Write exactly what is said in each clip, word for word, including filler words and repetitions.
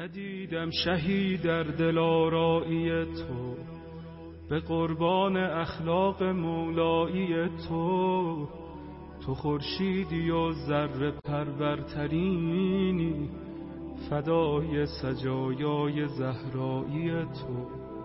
ندیدم شهید در دلارایی تو، به قربان اخلاق مولایی تو. تو خورشیدی و ذره پرورترینی، فدای سجایای زهرایی تو.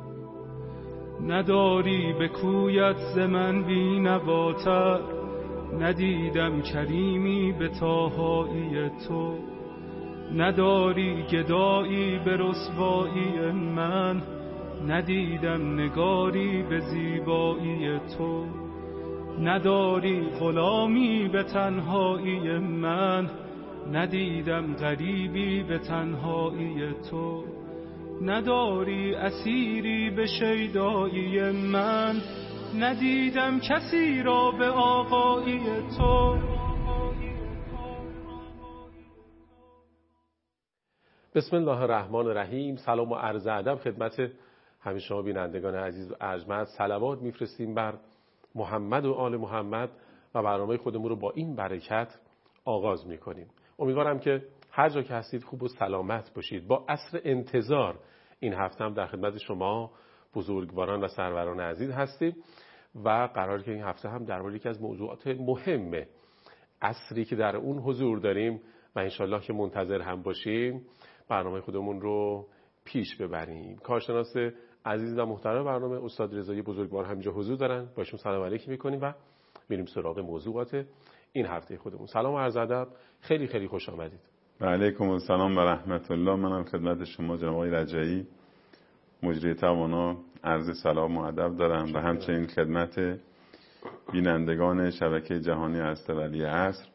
نداری به کویت ز من بی نواتر، ندیدم کریمی به طاهایی تو. نداری گدایی به رسوایی من، ندیدم نگاری به زیبایی تو. نداری غلامی به تنهایی من، ندیدم غریبی به تنهایی تو. نداری اسیری به شیدایی من، ندیدم کسی را به آقایی تو. بسم الله الرحمن الرحیم. سلام و عرض ادب خدمت همه شما بینندگان عزیز و ارجمند. صلوات میفرستیم بر محمد و آل محمد و برنامه خودمون رو با این برکت آغاز میکنیم. امیدوارم که هر جا که هستید خوب و سلامت باشید. با عصر انتظار این هفته هم در خدمت شما بزرگواران و سروران عزیز هستیم و قراره که این هفته هم درباره یکی از موضوعات مهم عصری که در اون حضور داریم و انشالله که منتظر هم باشیم برنامه خودمون رو پیش ببریم. کارشناس عزیز و محترم برنامه استاد رضایی بزرگوار همینجا حضور دارن، باشون سلام علیکی میکنیم و میریم سراغ موضوعات این هفته خودمون. سلام و عرض ادب، خیلی خیلی خوش آمدید. و علیکم السلام و رحمت الله. منم خدمت شما جناب آقای رجایی مجری توانا عرض سلام و ادب دارم و همچنین خدمت بینندگان شبکه جهانی هسته ولی عصر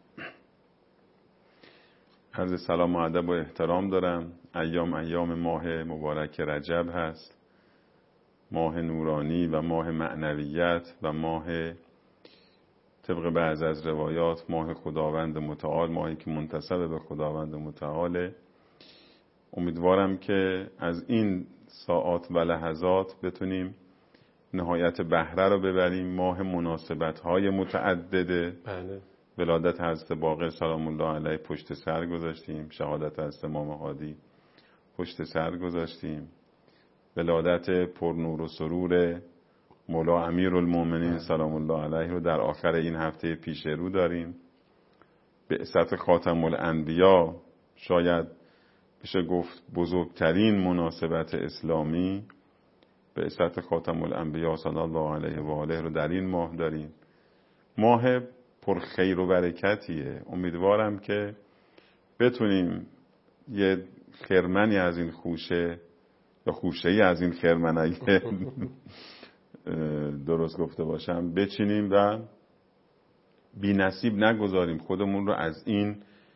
عرض سلام و ادب و احترام دارم. ایام ایام ماه مبارک رجب هست، ماه نورانی و ماه معنویت و ماه طبق بعض از روایات ماه خداوند متعال، ماهی که منتسب به خداوند متعاله. امیدوارم که از این ساعات و لحظات بتونیم نهایت بهره رو ببریم. ماه مناسبت‌های متعدده، بله. ولادت حضرت باقر سلام الله علیه پشت سر گذاشتیم، شهادت حضرت امام هادی پشت سر گذاشتیم، ولادت پرنور و سرور مولا امیرالمومنین سلام الله علیه رو در آخر این هفته پیش رو داریم. بعثت خاتم الانبیا، شاید بشه گفت بزرگترین مناسبت اسلامی، بعثت خاتم الانبیا صلی الله علیه و آله رو در این ماه داریم. ماه پر خیر و برکتیه. امیدوارم که بتونیم یه خرمنی از این خوشه یا خوشه‌ای از این خرمن اگه درست گفته باشم بچینیم و بی نصیب نگذاریم خودمون رو از این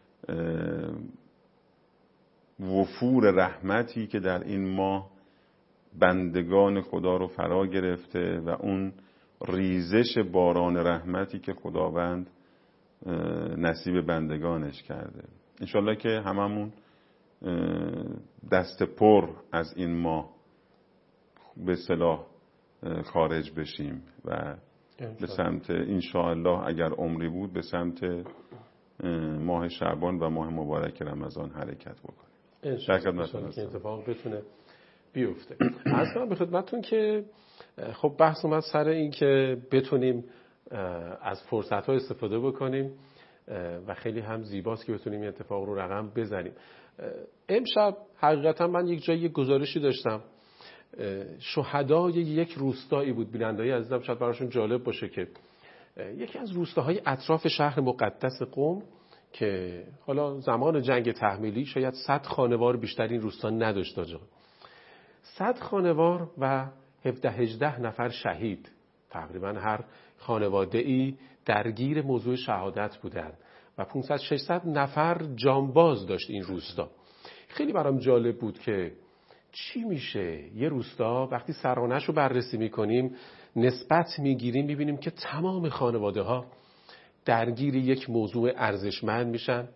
وفور رحمتی که در این ماه بندگان خدا رو فرا گرفته و اون ریزش باران رحمتی که خداوند نصیب بندگانش کرده. انشالله که هممون دست پر از این ماه به اصطلاح خارج بشیم و به سمت انشاءالله اگر عمری بود به سمت ماه شعبان و ماه مبارک رمضان حرکت بکنیم. انشاءالله که اتفاق بتونه بیفته. اصلا به خدمتتون که خب بحث اومد سر این که بتونیم از فرصت‌ها استفاده بکنیم و خیلی هم زیباست که بتونیم این اتفاق رو رقم بزنیم. امشب حقیقتا من یک جایی گزارشی داشتم، شهدای یک روستایی بود. بیننده‌ای عزیزم شاید براشون جالب باشه که یکی از روستاهای اطراف شهر مقدس قم که حالا زمان جنگ تحمیلی شاید صد خانوار بیشتر این روستا نداشت. آجا صد خانوار و هفده هجده نفر شهید، تقریبا هر خانواده‌ای درگیر موضوع شهادت بودن و پانصد ششصد نفر جانباز داشت این روستا. خیلی برام جالب بود که چی میشه یه روستا وقتی سرانه‌اش رو بررسی میکنیم نسبت میگیریم میبینیم که تمام خانواده ها درگیر یک موضوع ارزشمند میشن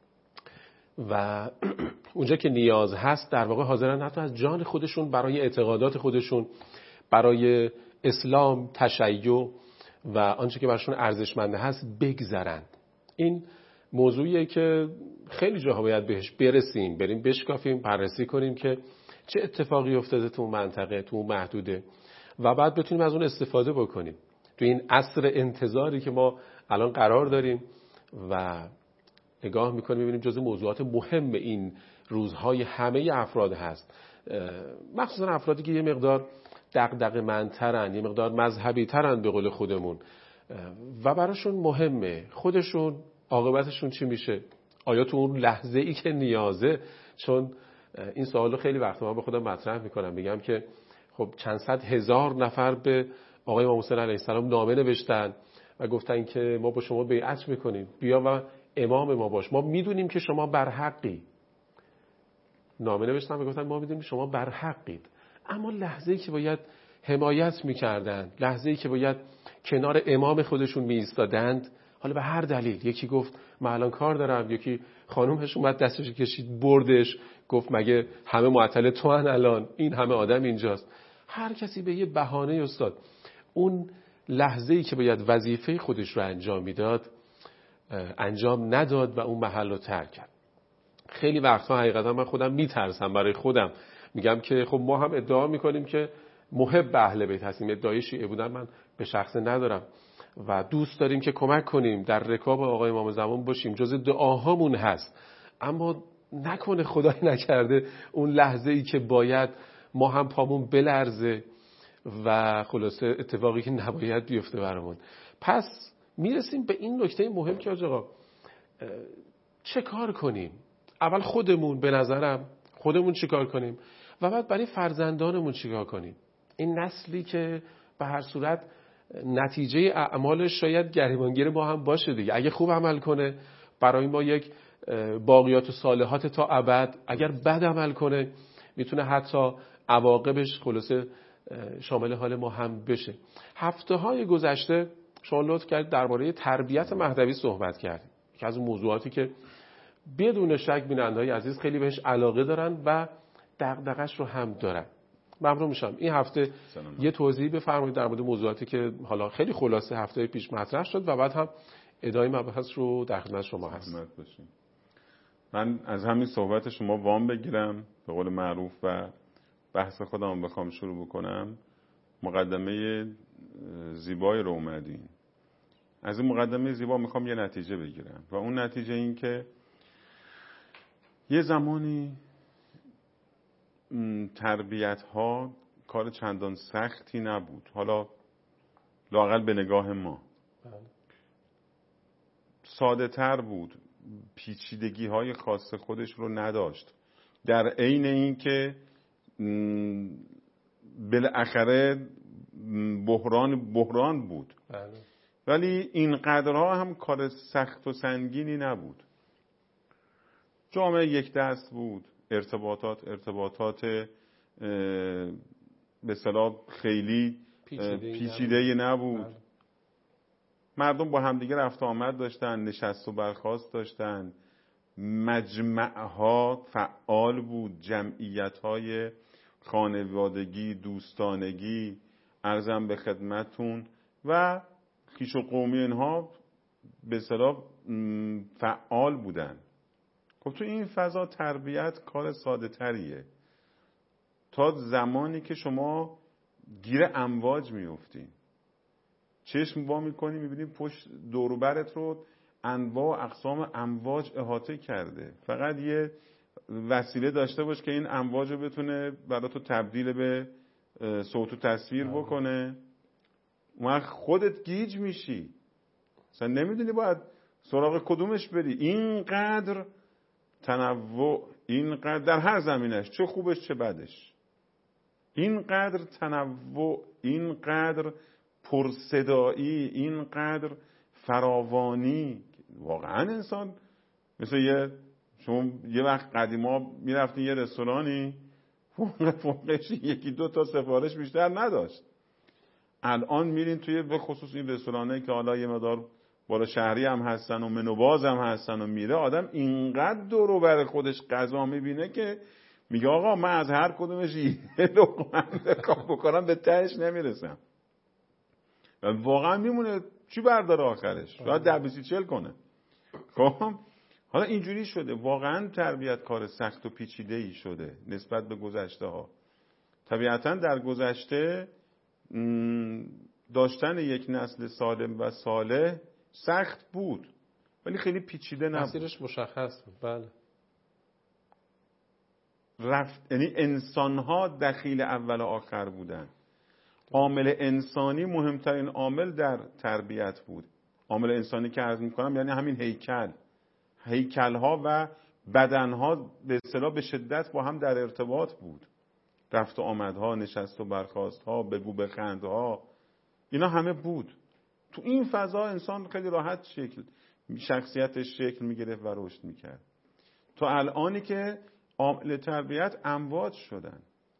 و اونجا که نیاز هست در واقع حاضرن حتی از جان خودشون برای اعتقادات خودشون، برای اسلام، تشیع و آنچه که براشون ارزشمند هست بگذرن. این موضوعیه که خیلی جاها باید بهش برسیم، بریم بشکافیم، بررسی کنیم که چه اتفاقی افتاده تو اون منطقه، تو اون محدوده و بعد بتونیم از اون استفاده بکنیم تو این عصر انتظاری که ما الان قرار داریم و نگاه میکنیم میبینیم جزو موضوعات مهم این روزهای همه افراد هست، مخصوصا افرادی که یه مقدار دغدغه‌مندترن، یه مقدار مذهبی ترن به قول خودمون و براشون مهمه خودشون عاقبتشون چی میشه، آیا تو اون لحظه ای که نیازه. چون این سوالو خیلی وقتا من به خودم مطرح میکنم، میگم که خب چند صد هزار نفر به آقای امام حسین علیه السلام نامه نوشتن و گفتن که ما با شما بیعت میکنیم، بیا و امام ما باش، ما میدونیم که شما برحقی. نامه نوشتن و گفتن ما میدونیم شما برحقید، اما لحظه‌ای که باید حمایت میکردن، لحظه‌ای که باید کنار امام خودشون میایستادند، حالا به هر دلیل، یکی گفت من الان کار دارم، یکی خانومش اومد دستش کشید بردش، گفت مگه همه معطل تو هن الان، این همه آدم اینجاست، هر کسی به یه بهانه استاد اون لحظه‌ای که باید وظیفه خودش رو انجام میداد انجام نداد و اون محل رو ترک کرد. خیلی وقتها حقیقتا من خودم میترسم برای خودم، میگم که خب ما هم ادعا میکنیم که محب اهل بیت هستیم، ادعای شیعه بودن من به شخص ندارم و دوست داریم که کمک کنیم، در رکاب آقای امام زمان باشیم، جز دعاهامون هست، اما نکنه خدای نکرده اون لحظه ای که باید ما هم پامون بلرزه و خلاصه اتفاقی که نباید بیفته برامون. پس میرسیم به این نکته مهم که آقا چه کار کنیم؟ اول خودمون، به نظرم خودمون چی کار کنیم و بعد برای فرزندانمون چی کار کنیم. این نسلی که به هر صورت نتیجه اعمالش شاید گریبانگیر ما هم باشه دیگه، اگه خوب عمل کنه برای ما یک باقیات و صالحات تا ابد، اگر بد عمل کنه میتونه حتی عواقبش خلاصه شامل حال ما هم بشه. هفته های گذشته شما لطف کردید درباره تربیت مهدوی صحبت کردیم که از اون موضوعاتی که بدون شک بیننده‌های عزیز خیلی بهش علاقه دارن و دغدغه‌اش رو هم دارن. ممنون میشم این هفته سلام. یه توضیح بفرمایید در مورد موضوعاتی که حالا خیلی خلاصه هفته پیش مطرح شد و بعد هم ادامه مباحث رو در خدمت شما هست. من از همین صحبت شما وام بگیرم به قول معروف و بحث خودم بخوام شروع بکنم. مقدمه زیبایی رو اومدین، از این مقدمه زیبا میخوام یه نتیجه بگیرم و اون نتیجه این که یه زمانی تربیت ها کار چندان سختی نبود، حالا لااقل به نگاه ما ساده تر بود، پیچیدگی های خاص خودش رو نداشت، در عین این که بالاخره بحران بحران بود بله. ولی اینقدرها هم کار سخت و سنگینی نبود. جامعه یک دست بود، ارتباطات ارتباطات به اصطلاح خیلی پیچیده نبود. بله. مردم با همدیگه رفت آمد داشتن، نشست و برخاست داشتن، مجمعها فعال بود، جمعیت‌های خانوادگی، دوستانگی، عرضم به خدمتون و خویش و قومی اینها به اصطلاح فعال بودن. خب تو این فضا تربیت کار ساده تریه تا زمانی که شما گیر امواج میفتین، چشم وا میکنی میبینی پشت دوروبرت رو انواع و اقسام امواج احاطه کرده، فقط یه وسیله داشته باش که این امواج رو بتونه برای تو تبدیل به صوت و تصویر بکنه. اون خودت گیج میشی، اصلا نمیدونی باید سراغ کدومش بری. اینقدر تنوع، اینقدر در هر زمینش، چه خوبش چه بدش، اینقدر تنوع، اینقدر پرصدایی، اینقدر فراوانی. واقعا انسان مثل یه شما یه وقت قدیما میرفتین یه رستورانی فوقش یکی دو تا سفارش بیشتر نداشت، الان میرین توی به خصوص این رستورانایی که حالا یه مقدار بالا شهری هم هستن و منوباز هم هستن و میره آدم اینقدر دور و بر خودش غذا میبینه که میگه آقا من از هر کدومش یه لقمه بکنم به تهش نمیرسم. و واقعا میمونه چی برداره آخرش، شاید ده بیست چل کنه. خب حالا اینجوری شده واقعا تربیت کار سخت و پیچیده ای شده نسبت به گذشته ها. طبیعتا در گذشته داشتن یک نسل سالم و صالح سخت بود ولی خیلی پیچیده نبود. مسیرش مشخص بود. بله. رفت یعنی انسان‌ها دخیل اول و آخر بودن. عامل انسانی مهمترین عامل در تربیت بود. عامل انسانی که عرض می‌کنم یعنی همین هیکل. هیکل‌ها و بدن‌ها به اصطلاح به شدت با هم در ارتباط بود. رفت و آمدها، نشست و برخاست‌ها، بگو بخندها، اینا همه بود. تو این فضا انسان خیلی راحت شکل شخصیتش شکل می‌گرفت و رشد می‌کرد. تا الانی که عامل تربیت امواج شدن،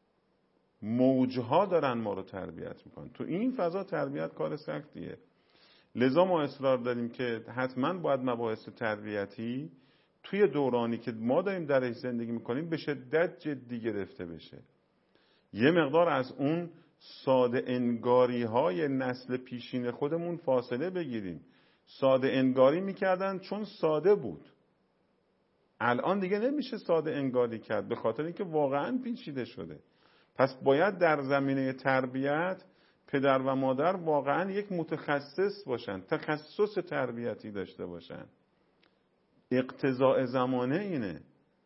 موجها دارن ما رو تربیت میکنن. تو این فضا تربیت کار سختیه. لذا ما اصرار داریم که حتما باید مباحث تربیتی توی دورانی که ما داریم درش زندگی میکنیم به شدت جدی گرفته بشه. یه مقدار از اون ساده انگاری های نسل پیشین خودمون فاصله بگیریم. ساده انگاری میکردن چون ساده بود. الان دیگه نمیشه ساده انگاری کرد به خاطر اینکه واقعا پیچیده شده. پس باید در زمینه تربیت پدر و مادر واقعا یک متخصص باشن، تخصص تربیتی داشته باشن. اقتضاء زمانه اینه.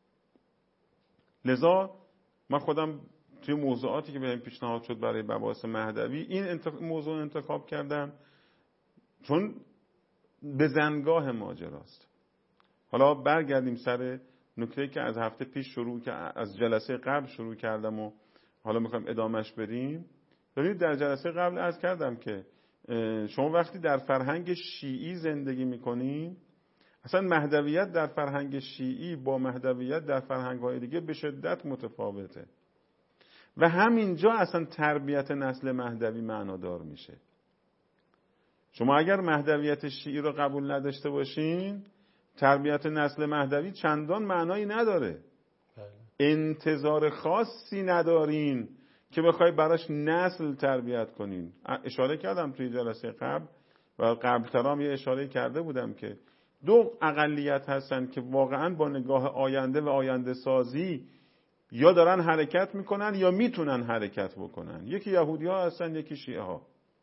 لذا من خودم توی موضوعاتی که بهم پیشنهاد شد برای مباحث مهدوی این انتخ... موضوع انتخاب کردم چون به زنگاه ماجراست. حالا برگردیم سر نکته‌ای که از هفته پیش شروع که از جلسه قبل شروع کردم و حالا میخوایم ادامهش بریم. ببینید در جلسه قبل عرض کردم که شما وقتی در فرهنگ شیعی زندگی میکنین اصلا مهدویت در فرهنگ شیعی با مهدویت در فرهنگ‌های دیگه به شدت متفاوته و همینجا اصلا تربیت نسل مهدوی معنادار میشه. شما اگر مهدویت شیعی رو قبول نداشته باشین تربیت نسل مهدوی چندان معنایی نداره. بله. انتظار خاصی ندارین که بخوای براش نسل تربیت کنین. اشاره کردم توی جلسه قبل و قبل ترام یه اشاره کرده بودم که دو اقلیت هستن که واقعا با نگاه آینده و آینده سازی یا دارن حرکت میکنن یا میتونن حرکت بکنن. یکی یهودی ها هستن یکی شیعه ها.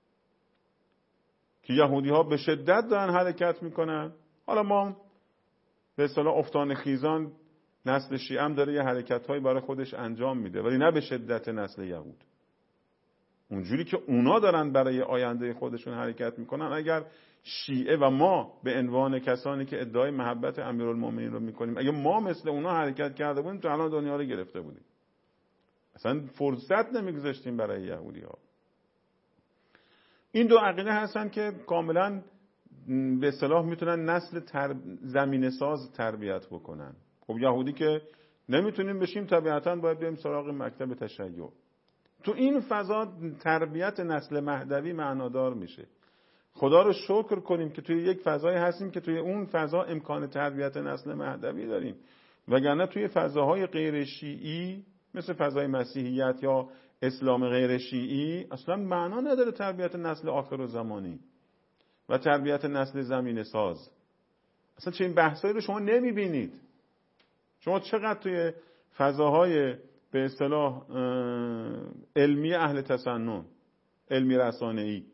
که یهودی ها به شدت دارن حرکت میکنن. حالا ما به اصطلاح افتان خیزان نسل شیعه هم داره یه حرکت‌هایی برای خودش انجام میده ولی نه به شدت نسل یهود. اونجوری که اونا دارن برای آینده خودشون حرکت میکنن اگر شیعه و ما به عنوان کسانی که ادعای محبت امیرالمومنین رو میکنیم اگه ما مثل اونا حرکت کرده بودیم تو الان دنیا رو گرفته بودیم. اصلا فرصت نمیگذاشتیم برای یهودی‌ها. این دو عقیده هستن که کاملا به اصطلاح میتونن نسل تر... زمینه ساز تربیت بکنن. خب یهودی که نمیتونیم بشیم طبیعتاً باید بریم سراغ مکتب تشیع. تو این فضا تربیت نسل مهدوی معنادار میشه. خدا رو شکر کنیم که توی یک فضای هستیم که توی اون فضا امکان تربیت نسل مهدوی داریم. وگرنه توی فضاهای غیر شیعی مثل فضای مسیحیت یا اسلام غیر شیعی اصلا معنا نداره تربیت نسل آخرالزمانی و تربیت نسل زمینه ساز. اصلا چه این بحثایی رو شما نمیبینید. شما چقدر توی فضاهای به اصطلاح علمی اهل تسنن، علمی رسانه‌ای،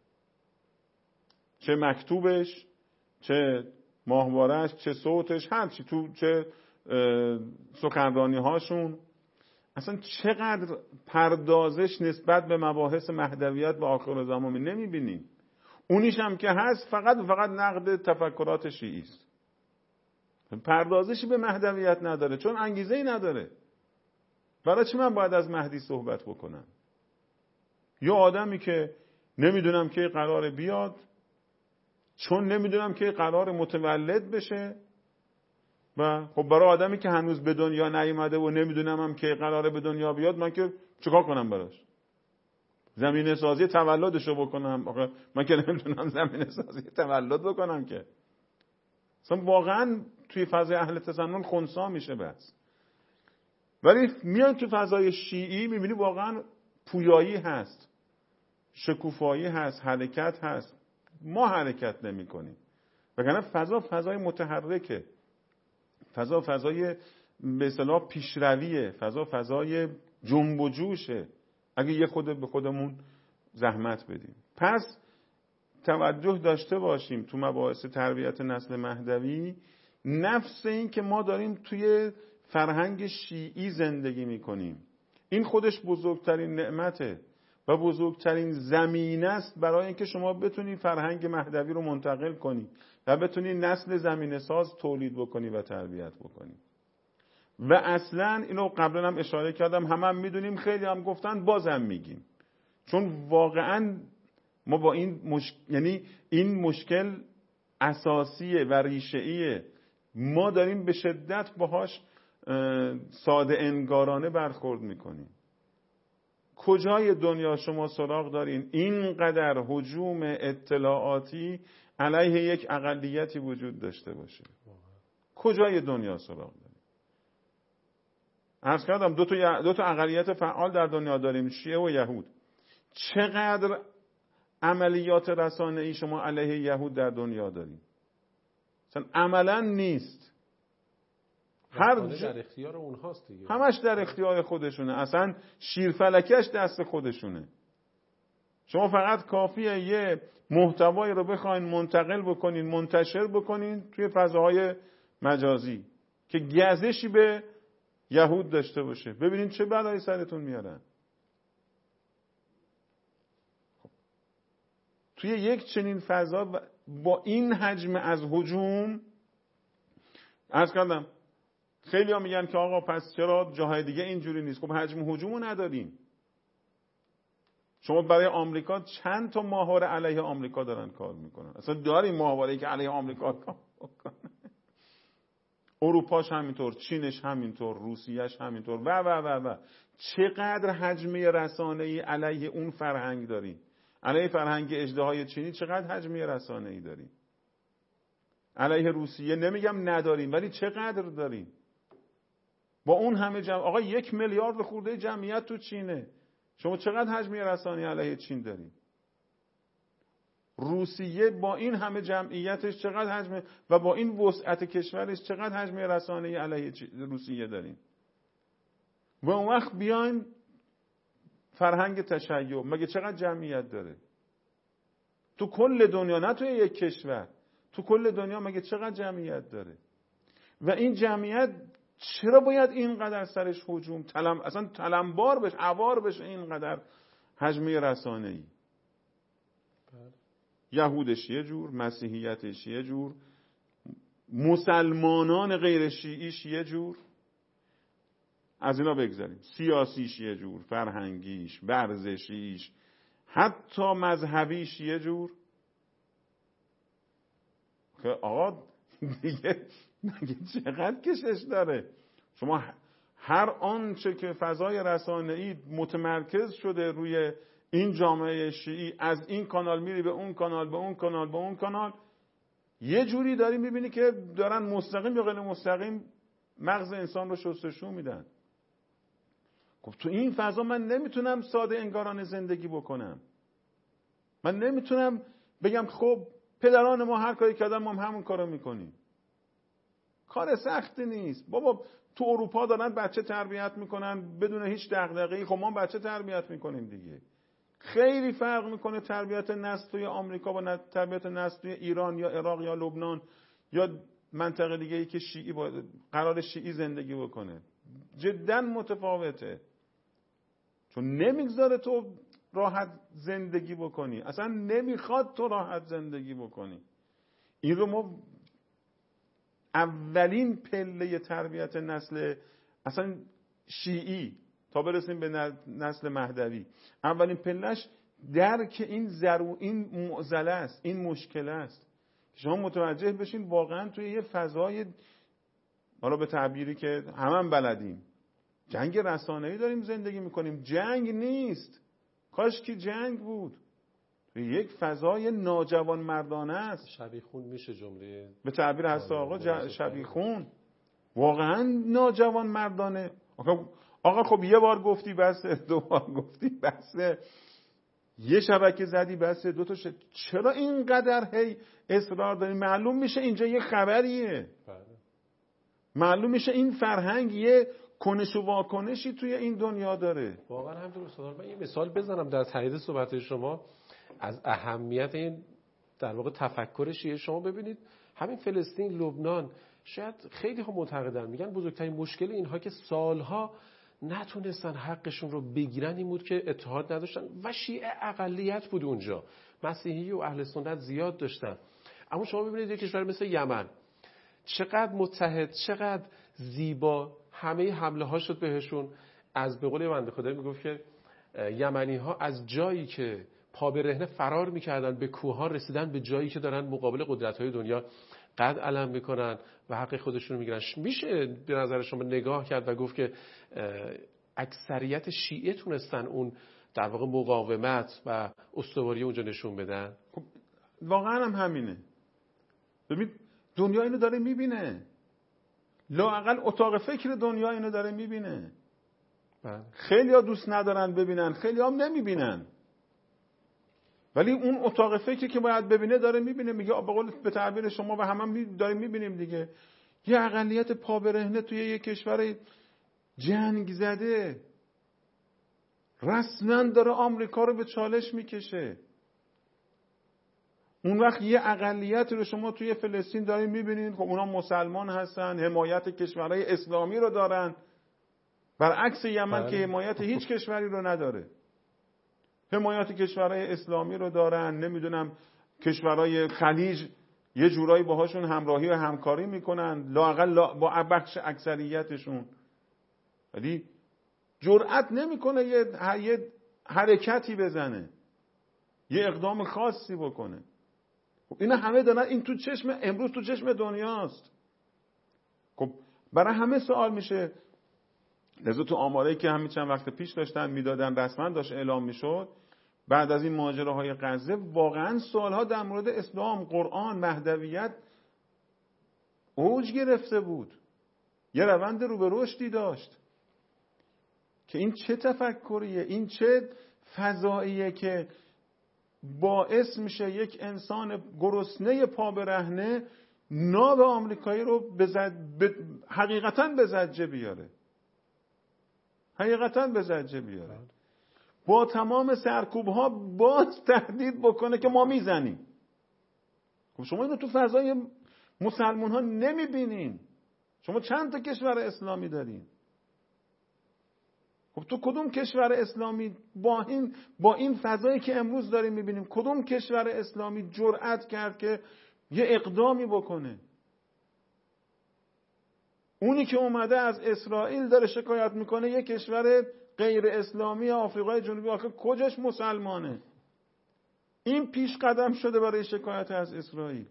چه مکتوبش، چه ماهواره‌اش، چه صوتش، هر چی تو چه سخنرانی هاشون، اصلا چقدر پردازش نسبت به مباحث مهدویت و آخرالزمان نمیبینید. اونیش هم که هست فقط و فقط نقد تفکرات شیعی است. پردازشی به مهدویت نداره چون انگیزه‌ای نداره. برای چی من باید از مهدی صحبت بکنم؟ یا آدمی که نمیدونم که قراره بیاد چون نمیدونم که قرار متولد بشه و خب برای آدمی که هنوز به دنیا نیومده و نمیدونم هم که قراره به دنیا بیاد من که چیکار کنم براش؟ زمینه سازی تولدشو بکنم؟ آخه من که نمیدونم زمینه سازی تولد بکنم که. اصلا واقعا توی فضای اهل تسنن خنثی میشه بس. ولی میاد تو فضای شیعی میبینی واقعا پویایی هست، شکوفایی هست، حرکت هست. ما حرکت نمی کنیم. وگرنه فضا فضای متحرکه، فضا فضای به اصطلاح پیشرویه، فضا فضای جنب و جوشه اگه یه خود به خودمون زحمت بدیم. پس توجه داشته باشیم تو مباحث تربیت نسل مهدوی، نفس این که ما داریم توی فرهنگ شیعی زندگی میکنیم، این خودش بزرگترین نعمته و بزرگترین زمینه است برای اینکه شما بتونید فرهنگ مهدوی رو منتقل کنی و بتونید نسل زمینه ساز تولید بکنی و تربیت بکنی. و اصلا اینو قبلا هم اشاره کردم، همه هم میدونیم، خیلی هم گفتن، بازم میگیم، چون واقعا ما با این مشک... یعنی این مشکل اساسیه و ریشه‌ایه، ما داریم به شدت باهاش ساده انگارانه برخورد میکنیم. کجای دنیا شما سراغ دارین اینقدر هجوم اطلاعاتی علیه یک اقلیتی وجود داشته باشه؟ کجای دنیا سراغ دارین؟ عرض کردم دو تا دو تا اقلیت فعال در دنیا داریم، شیعه و یهود. چقدر عملیات رسانه‌ای شما علیه یهود در دنیا داریم؟ مثلا عملا نیست. هر ج... در اختیار اونهاست دیگه. همش در اختیار خودشونه، اصلا شیرفلکش دست خودشونه. شما فقط کافیه یه محتوایی رو بخواین منتقل بکنین، منتشر بکنین توی فضاهای مجازی که گزشی به یهود داشته باشه، ببینین چه بلایی سرتون میارن. توی یک چنین فضا با این حجم از هجوم، عرض کردم خیلی ها میگن که آقا پس چرا جاهای دیگه اینجوری نیست؟ خب حجم هجومو نداریم. شما برای آمریکا چند تا ماهواره علیه آمریکا دارن کار میکنن؟ اصلا داریم ماهواره‌ای که علیه آمریکا کار میکنن؟ اروپاش همینطور، چینش همینطور، روسیهش همینطور و و و و چقدر حجمه رسانه‌ای علیه اون فرهنگ داریم؟ علیه فرهنگ اژدهای چینی چقدر حجمه رسانه‌ای داریم؟ علیه روسیه نمیگم نداریم، ولی چقدر داریم؟ با اون همه جمع... آقا یک میلیارد خورده جمعیت تو چینه، شما چقدر حجمه رسانه‌ای علیه چین داریم؟ روسیه با این همه جمعیتش چقدر حجم و با این وسعت کشورش چقدر حجمه رسانه‌ای علیه روسیه داریم؟ و اون وقت بیاین فرهنگ تشیع مگه چقدر جمعیت داره؟ تو کل دنیا، نه توی یک کشور، تو کل دنیا مگه چقدر جمعیت داره؟ و این جمعیت چرا باید اینقدر سرش هجوم تلم اصلا تلمبار بشه، عوار بشه اینقدر حجمه رسانه‌ای؟ یهودش یه جور، مسیحیتش یه جور، مسلمانان غیر شیعیش یه جور، از اینا بگذاریم، سیاسیش یه جور، فرهنگیش، ورزشیش، حتی مذهبیش یه جور. که آقا دیگه دیگه چقدر کشش داره؟ شما هر آنچه که فضای رسانه‌ای متمرکز شده روی این جامعه شیعی، از این کانال میری به اون کانال، به اون کانال، به اون کانال، یه جوری داری میبینی که دارن مستقیم یا غیر مستقیم مغز انسان رو شستشو میدن. خب تو این فضا من نمیتونم ساده انگارانه زندگی بکنم. من نمیتونم بگم خب پدران ما هر کاری کردن ما هم همون کارو میکنیم. کار سختی نیست بابا. تو اروپا دارن بچه تربیت میکنن بدون هیچ دغدغه‌ای، خب ما بچه تربیت میکنیم دیگه. خیلی فرق میکنه تربیت نسل توی آمریکا با تربیت نسل توی ایران یا عراق یا لبنان یا منطقه دیگه ای که شیعی با قرار شیعی زندگی بکنه. جدا متفاوته، چون نمیگذاره تو راحت زندگی بکنی، اصلا نمیخواد تو راحت زندگی بکنی. این رو ما اولین پله تربیت نسل اصلا شیعی تا برسیم به نسل مهدوی، اولین پلهش درک این ضرو این معضله است، این مشکل است که شما متوجه بشین واقعا توی یه فضای، حالا به تعبیری که همه هم بلدیم، جنگ رسانه‌ای داریم زندگی میکنیم. جنگ نیست، کاش که جنگ بود. توی یک فضای ناجوان مردانه است. شبیخون میشه جمله به تعبیر هست آقا ج... شبیخون، واقعا ناجوان مردانه. آقا آقا خب یه بار گفتی بسه، دو بار گفتی بسه. یه شبکه زدی بس دو تا شد. چرا اینقدر هی اصرار داری؟ معلوم میشه اینجا یه خبریه، معلوم میشه این فرهنگ یه کنش و واکنشی توی این دنیا داره. واقعا همینطور استاد. من یه مثال بزنم در تایید صحبت شما از اهمیت این در واقع تفکر شیعه. شما ببینید همین فلسطین، لبنان، شاید خیلی ها معتقدن، میگن بزرگترین مشکل اینها که سالها نتونستن حقشون رو بگیرن این بود که اتحاد نداشتن و شیعه اقلیت بود اونجا، مسیحی و اهل سنت زیاد داشتن. اما شما ببینید یک کشور مثل یمن چقدر متحد، چقدر زیبا، همه حمله ها شد بهشون. از به قول بنده خدایی میگفت که یمنی ها از جایی که پا برهنه فرار میکردن به کوه رسیدن به جایی که دارن مقابل قدرت های دنیا قد علم میکنن و حق خودشون رو میگیرن. میشه به نظر شما نگاه کرد و گفت که اکثریت شیعه تونستن اون در واقع مقاومت و استواری اونجا نشون بدن؟ خب واقعا هم همینه. ببین دنیا اینو داره میبینه، لااقل اتاق فکر دنیا اینو داره میبینه. خیلی ها دوست ندارن ببینن، خیلی هم نمیبینن، ولی اون اتاق فکری که باید ببینه داره میبینه. میگه به قول به تعبیر شما و همه هم داریم میبینیم دیگه، یه اقلیت پا برهنه توی یه کشور جنگ زده رسما داره آمریکا رو به چالش میکشه. اون وقت یه اقلیت رو شما توی فلسطین دارین میبینین، خب اونا مسلمان هستن، حمایت کشورهای اسلامی رو دارن، برعکس یمن که حمایت هیچ کشوری رو نداره. حمایت کشورهای اسلامی رو دارن، نمیدونم کشورهای خلیج یه جورایی باهاشون همراهی و همکاری میکنن، لااقل با بخش اکثریتشون، ولی جرأت نمیکنه یه یه حرکتی بزنه، یه اقدام خاصی بکنه. خب اینا همه دارن، این تو چشم امروز تو چشم دنیاست. خب برای همه سوال میشه. لذا تو آمارایی که همین چند وقت پیش داشتن میدادن، رسما داشت اعلام میشد، بعد از این ماجراهای غزه واقعا سوالها در مورد اسلام، قرآن، مهدویت اوج گرفته بود، یه روند رو به رشدی داشت که این چه تفکریه، این چه فضاییه که باعث میشه یک انسان گرسنه پا برهنه ناب آمریکایی رو به زد... به... حقیقتاً به زجه بیاره، حقیقتاً به زجه بیاره، با تمام سرکوب‌ها باز تهدید بکنه که ما میزنیم. خب شما اینو تو فضای مسلمان ها نمیبینین. شما چند تا کشور اسلامی دارین؟ خب تو کدوم کشور اسلامی با این با این فضایی که امروز داریم میبینیم، کدوم کشور اسلامی جرأت کرد که یه اقدامی بکنه؟ اونی که اومده از اسرائیل داره شکایت میکنه، یه کشور غیر اسلامی آفریقای جنوبی، آخه کجاش مسلمانه؟ این پیش قدم شده برای شکایت از اسرائیل.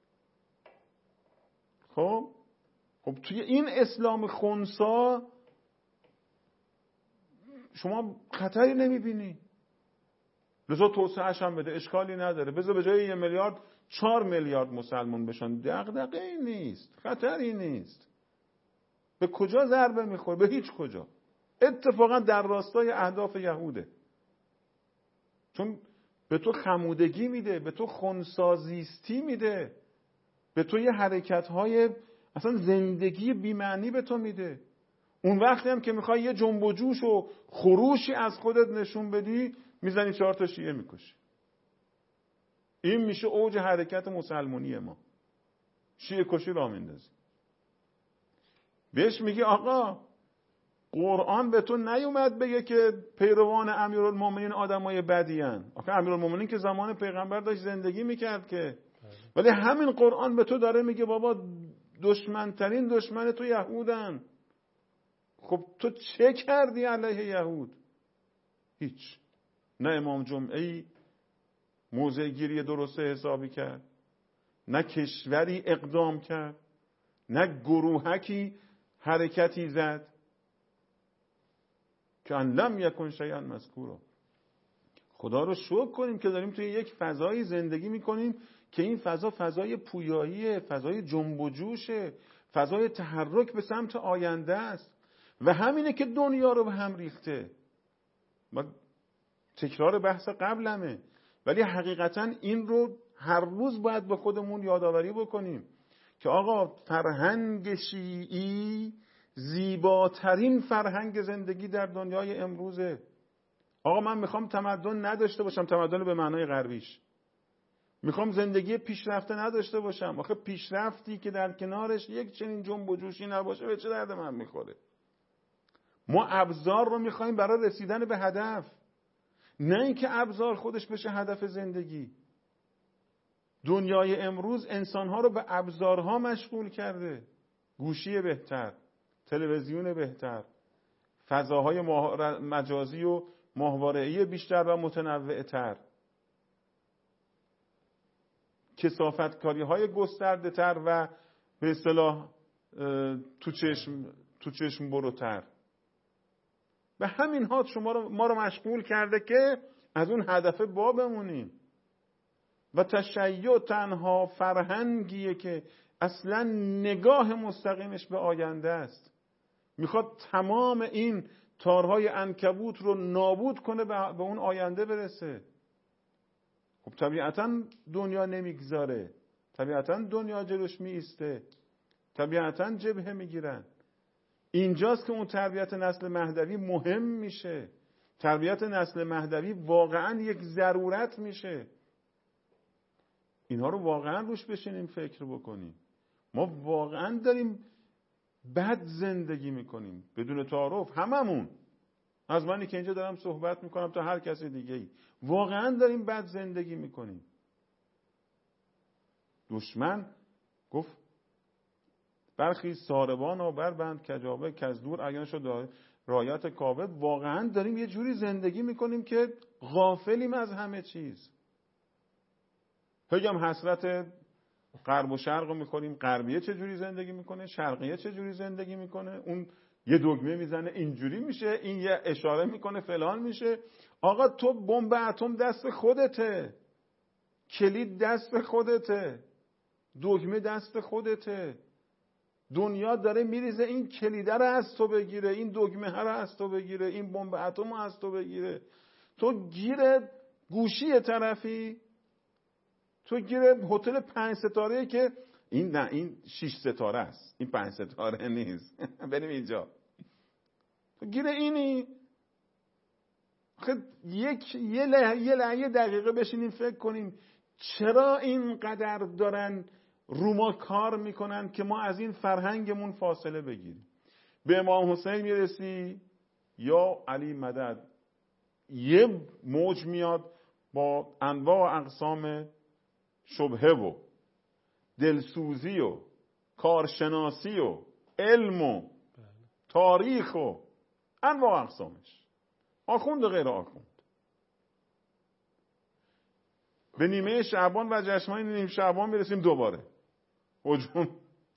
خب خب توی این اسلام خنثی شما خطری نمیبینی. لذا توسعه‌اش هم بده، اشکالی نداره، بذار به جای یه میلیارد چهار میلیارد مسلمان بشن، دغدغه‌ای نیست، خطری نیست. به کجا ضربه میخوره؟ به هیچ کجا. اتفاقا در راستای اهداف یهوده، چون به تو خمودگی میده، به تو خنثی‌زیستی میده، به تو یه حرکت‌های اصلا زندگی بی‌معنی به تو میده. اون وقتی هم که میخوای یه جنب و جوش و خروشی از خودت نشون بدی، میزنی چهار تا شیعه میکشی. این میشه اوج حرکت مسلمانی ما، شیعه کشی را میندازی. بهش میگی آقا قرآن به تو نیومد بگه که پیروان امیرالمومنین آدمای بدی ان. آخه امیرالمومنین که زمان پیغمبر داشت زندگی میکرد که، ولی همین قرآن به تو داره میگه بابا دشمنترین دشمن تو یهودن. خب تو چه کردی علیه یهود؟ هیچ. نه امام جمعه‌ای موضع گیری درسته حسابی کرد، نه کشوری اقدام کرد، نه گروهکی حرکتی زد که ان لم یکن شیئا مذکورا. خدا رو شکر کنیم که داریم توی یک فضایی زندگی میکنیم که این فضا فضای پویاییه، فضای جنب و جوشه، فضای تحرک به سمت آینده است و همینه که دنیا رو به هم ریخته. ما تکرار بحث قبلمه، ولی حقیقتا این رو هر روز باید به خودمون یادآوری بکنیم که آقا فرهنگ شیعی زیباترین فرهنگ زندگی در دنیای امروزه. آقا من میخوام تمدن نداشته باشم، تمدن به معنای غربیش. میخوام زندگی پیشرفته نداشته باشم. آخه پیشرفتی که در کنارش یک چنین جنب و جوشی نباشه به چه درد من میخوره؟ ما ابزار رو میخوایم برای رسیدن به هدف، نه اینکه ابزار خودش بشه هدف زندگی. دنیای امروز انسانها رو به ابزارها مشغول کرده. گوشی بهتر، تلویزیون بهتر، فضاهای مجازی و ماهواره‌ای بیشتر و متنوع‌تر، کثافتکاری‌های گسترده‌تر و به اصطلاح تو چشم تو چشم بروتر. به همین ها شما رو ما رو مشغول کرده که از اون هدف با بمونیم. و تشیع تنها فرهنگیه که اصلا نگاه مستقیمش به آینده است. میخواد تمام این تارهای عنکبوت رو نابود کنه به اون آینده برسه. خب طبیعتا دنیا نمیگذاره، طبیعتا دنیا جلوش میسته، طبیعتا جبهه میگیرن. اینجاست که اون تربیت نسل مهدوی مهم میشه. تربیت نسل مهدوی واقعا یک ضرورت میشه. اینها رو واقعا روش بشینیم فکر بکنیم. ما واقعا داریم بد زندگی میکنیم بدون تعارف، هممون، از منی که اینجا دارم صحبت میکنم تا هر کسی دیگه ای، واقعا داریم بد زندگی میکنیم. دشمن گفت برخی ساربان و بربند کجابه کزدور اگرن شد رایت کابه. واقعا داریم یه جوری زندگی میکنیم که غافلیم از همه چیز. بگم حسرت غرب و شرق رو میکنیم. غربیه چه جوری زندگی میکنه، شرقیه چه جوری زندگی میکنه. اون یه دگمه میزنه اینجوری میشه، این یه اشاره میکنه فلان میشه. آقا تو بمب اتم دست خودته، کلید دست خودته، دگمه دست خودته. دنیا داره میریزه این کلیده رو از تو بگیره، این دگمه ها رو از تو بگیره، این بمب اتم رو از تو بگیره. تو گیر گوشی طرفی، تو گیر هتل پنج ستاره که این نه این شش ستاره است، این پنج ستاره نیست. بریم اینجا. تو گیر اینی. خب یک یه له... یه له... یه دقیقه بشینیم فکر کنیم چرا اینقدر دارن رو ما کار میکنن که ما از این فرهنگمون فاصله بگیریم. به امام حسین میرسی یا علی مدد، یه موج میاد با انواع و اقسام شبهه و دلسوزی و کارشناسی و علم و تاریخ و انواع اقسامش، آخوند و غیر آخوند. به نیمه شعبان و جشن‌های نیمه شعبان میرسیم دوباره هجوم.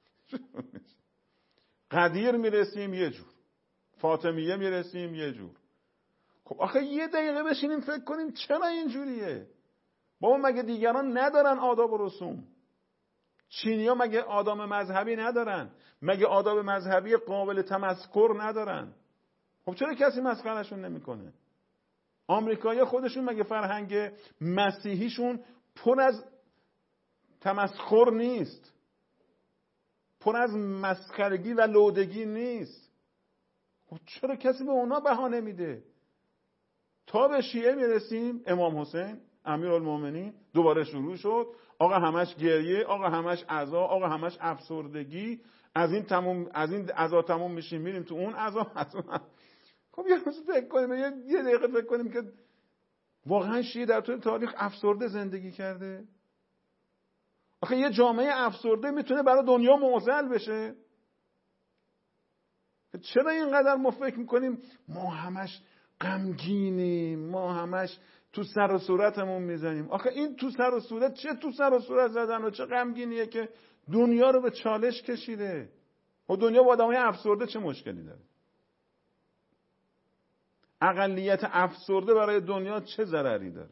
قدیر میرسیم یه جور، فاطمیه میرسیم یه جور. خب آخه یه دقیقه بشینیم فکر کنیم چرا اینجوریه؟ بابا مگه دیگران ندارن آداب و رسوم؟ چینی‌ها مگه آداب مذهبی ندارن؟ مگه آداب مذهبی قابل تمسخر ندارن؟ خب چرا کسی مسخرهشون نمیکنه؟ آمریکایی‌ها خودشون مگه فرهنگ مسیحیشون پر از تمسخر نیست؟ پر از مسخرگی و لودگی نیست؟ خب چرا کسی به اونا بهانه میده؟ تا به شیعه میرسیم، امام حسین امیرالمومنین دوباره شروع شد. آقا همش گریه، آقا همش عزا، آقا همش افسردگی. از این تموم از این عزا تموم میشیم میریم تو اون عزا. خب یه روز فکر کنیم، یه دقیقه فکر کنیم که واقعا شیعه در طول تاریخ افسرده زندگی کرده. آخه یه جامعه افسرده میتونه برای دنیا معضل بشه؟ چرا اینقدر ما فکر میکنیم ما همش غمگینیم، ما همش تو سر و صورتمون میزنیم؟ آخه این تو سر و صورت چه تو سر و صورت زدن و چه غمگینیه که دنیا رو به چالش کشیده. و دنیا با آدمای افسرده چه مشکلی داره؟ اقلیت افسرده برای دنیا چه ضرری داره؟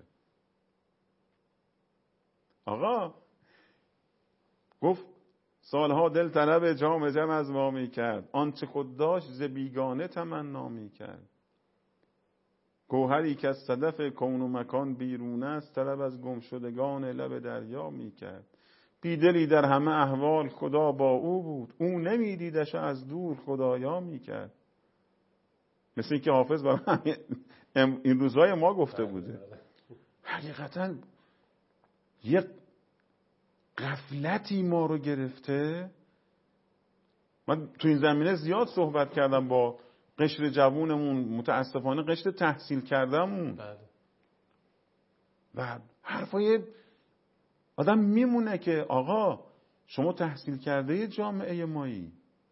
آقا گفت سالها دل طلب جام جم از ما می کرد، آنچه خود داشت ز بیگانه تمنا می کرد. گوهری که از صدف کون و مکان بیرون است، طلب از گمشدگان لب دریا میکرد. بیدلی در همه احوال خدا با او بود، او نمیدیدش از دور خدایا میکرد. مثل این که حافظ برای این روزهای ما گفته بوده. حقیقتا یک غفلتی ما رو گرفته. من تو این زمینه زیاد صحبت کردم با قشر جوونمون، متاسفانه قشر تحصیل کردمون و حرفای آدم میمونه که آقا شما تحصیل کرده جامعه مایی،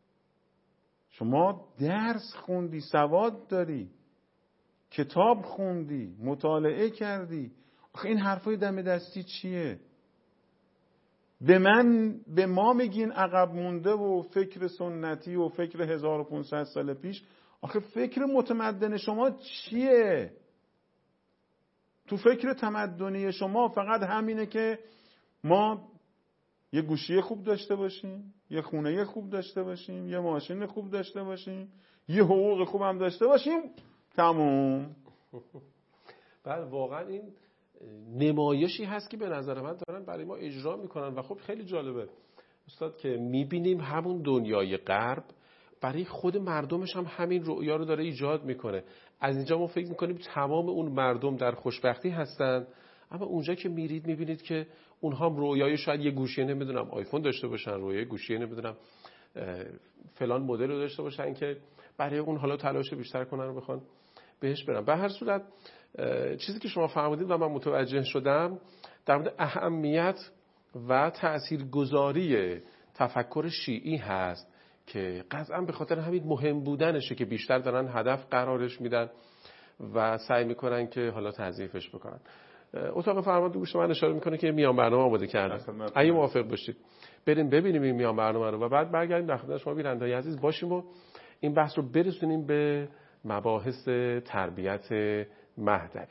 شما درس خوندی، سواد داری، کتاب خوندی، مطالعه کردی، آخه این حرفای دم دستی چیه؟ به من به ما میگین عقب مونده و فکر سنتی و فکر هزار و پانصد سال پیش. آخه فکر متمدن شما چیه؟ تو فکر تمدنی شما فقط همینه که ما یه گوشی خوب داشته باشیم، یه خونه خوب داشته باشیم، یه ماشین خوب داشته باشیم، یه حقوق خوب هم داشته باشیم، تموم. بله واقعا این نمایشی هست که به نظر من دارن برای ما اجرا میکنن و خب خیلی جالبه استاد که میبینیم همون دنیای غرب برای خود مردمش هم همین رؤیا رو داره ایجاد میکنه. از اینجا ما فکر میکنیم تمام اون مردم در خوشبختی هستن، اما اونجا که میرید میبینید که اونها هم رویای شاید یه گوشی نمیدونم آیفون داشته باشن، رویای گوشی نمیدونم فلان مدل رو داشته باشن که برای اون حالا تلاش بیشتر کنن و بخوان بهش برن. به هر صورت چیزی که شما فرمودید و من متوجه شدم در مورد اهمیت و تاثیرگذاری تفکر شیعی هست که قطعا به خاطر همین مهم بودنشه که بیشتر دارن هدف قرارش میدن و سعی میکنن که حالا تضعیفش بکنن. اتاق فرمانده گوش من اشاره میکنه که میان برنامه آماده کرده. اگه موافق باشید بریم ببینیم این میان برنامه رو و بعد برگردیم در خدمت شما بیننده‌های عزیز باشیم و این بحث رو برسونیم به مباحث تربیت مهدوی.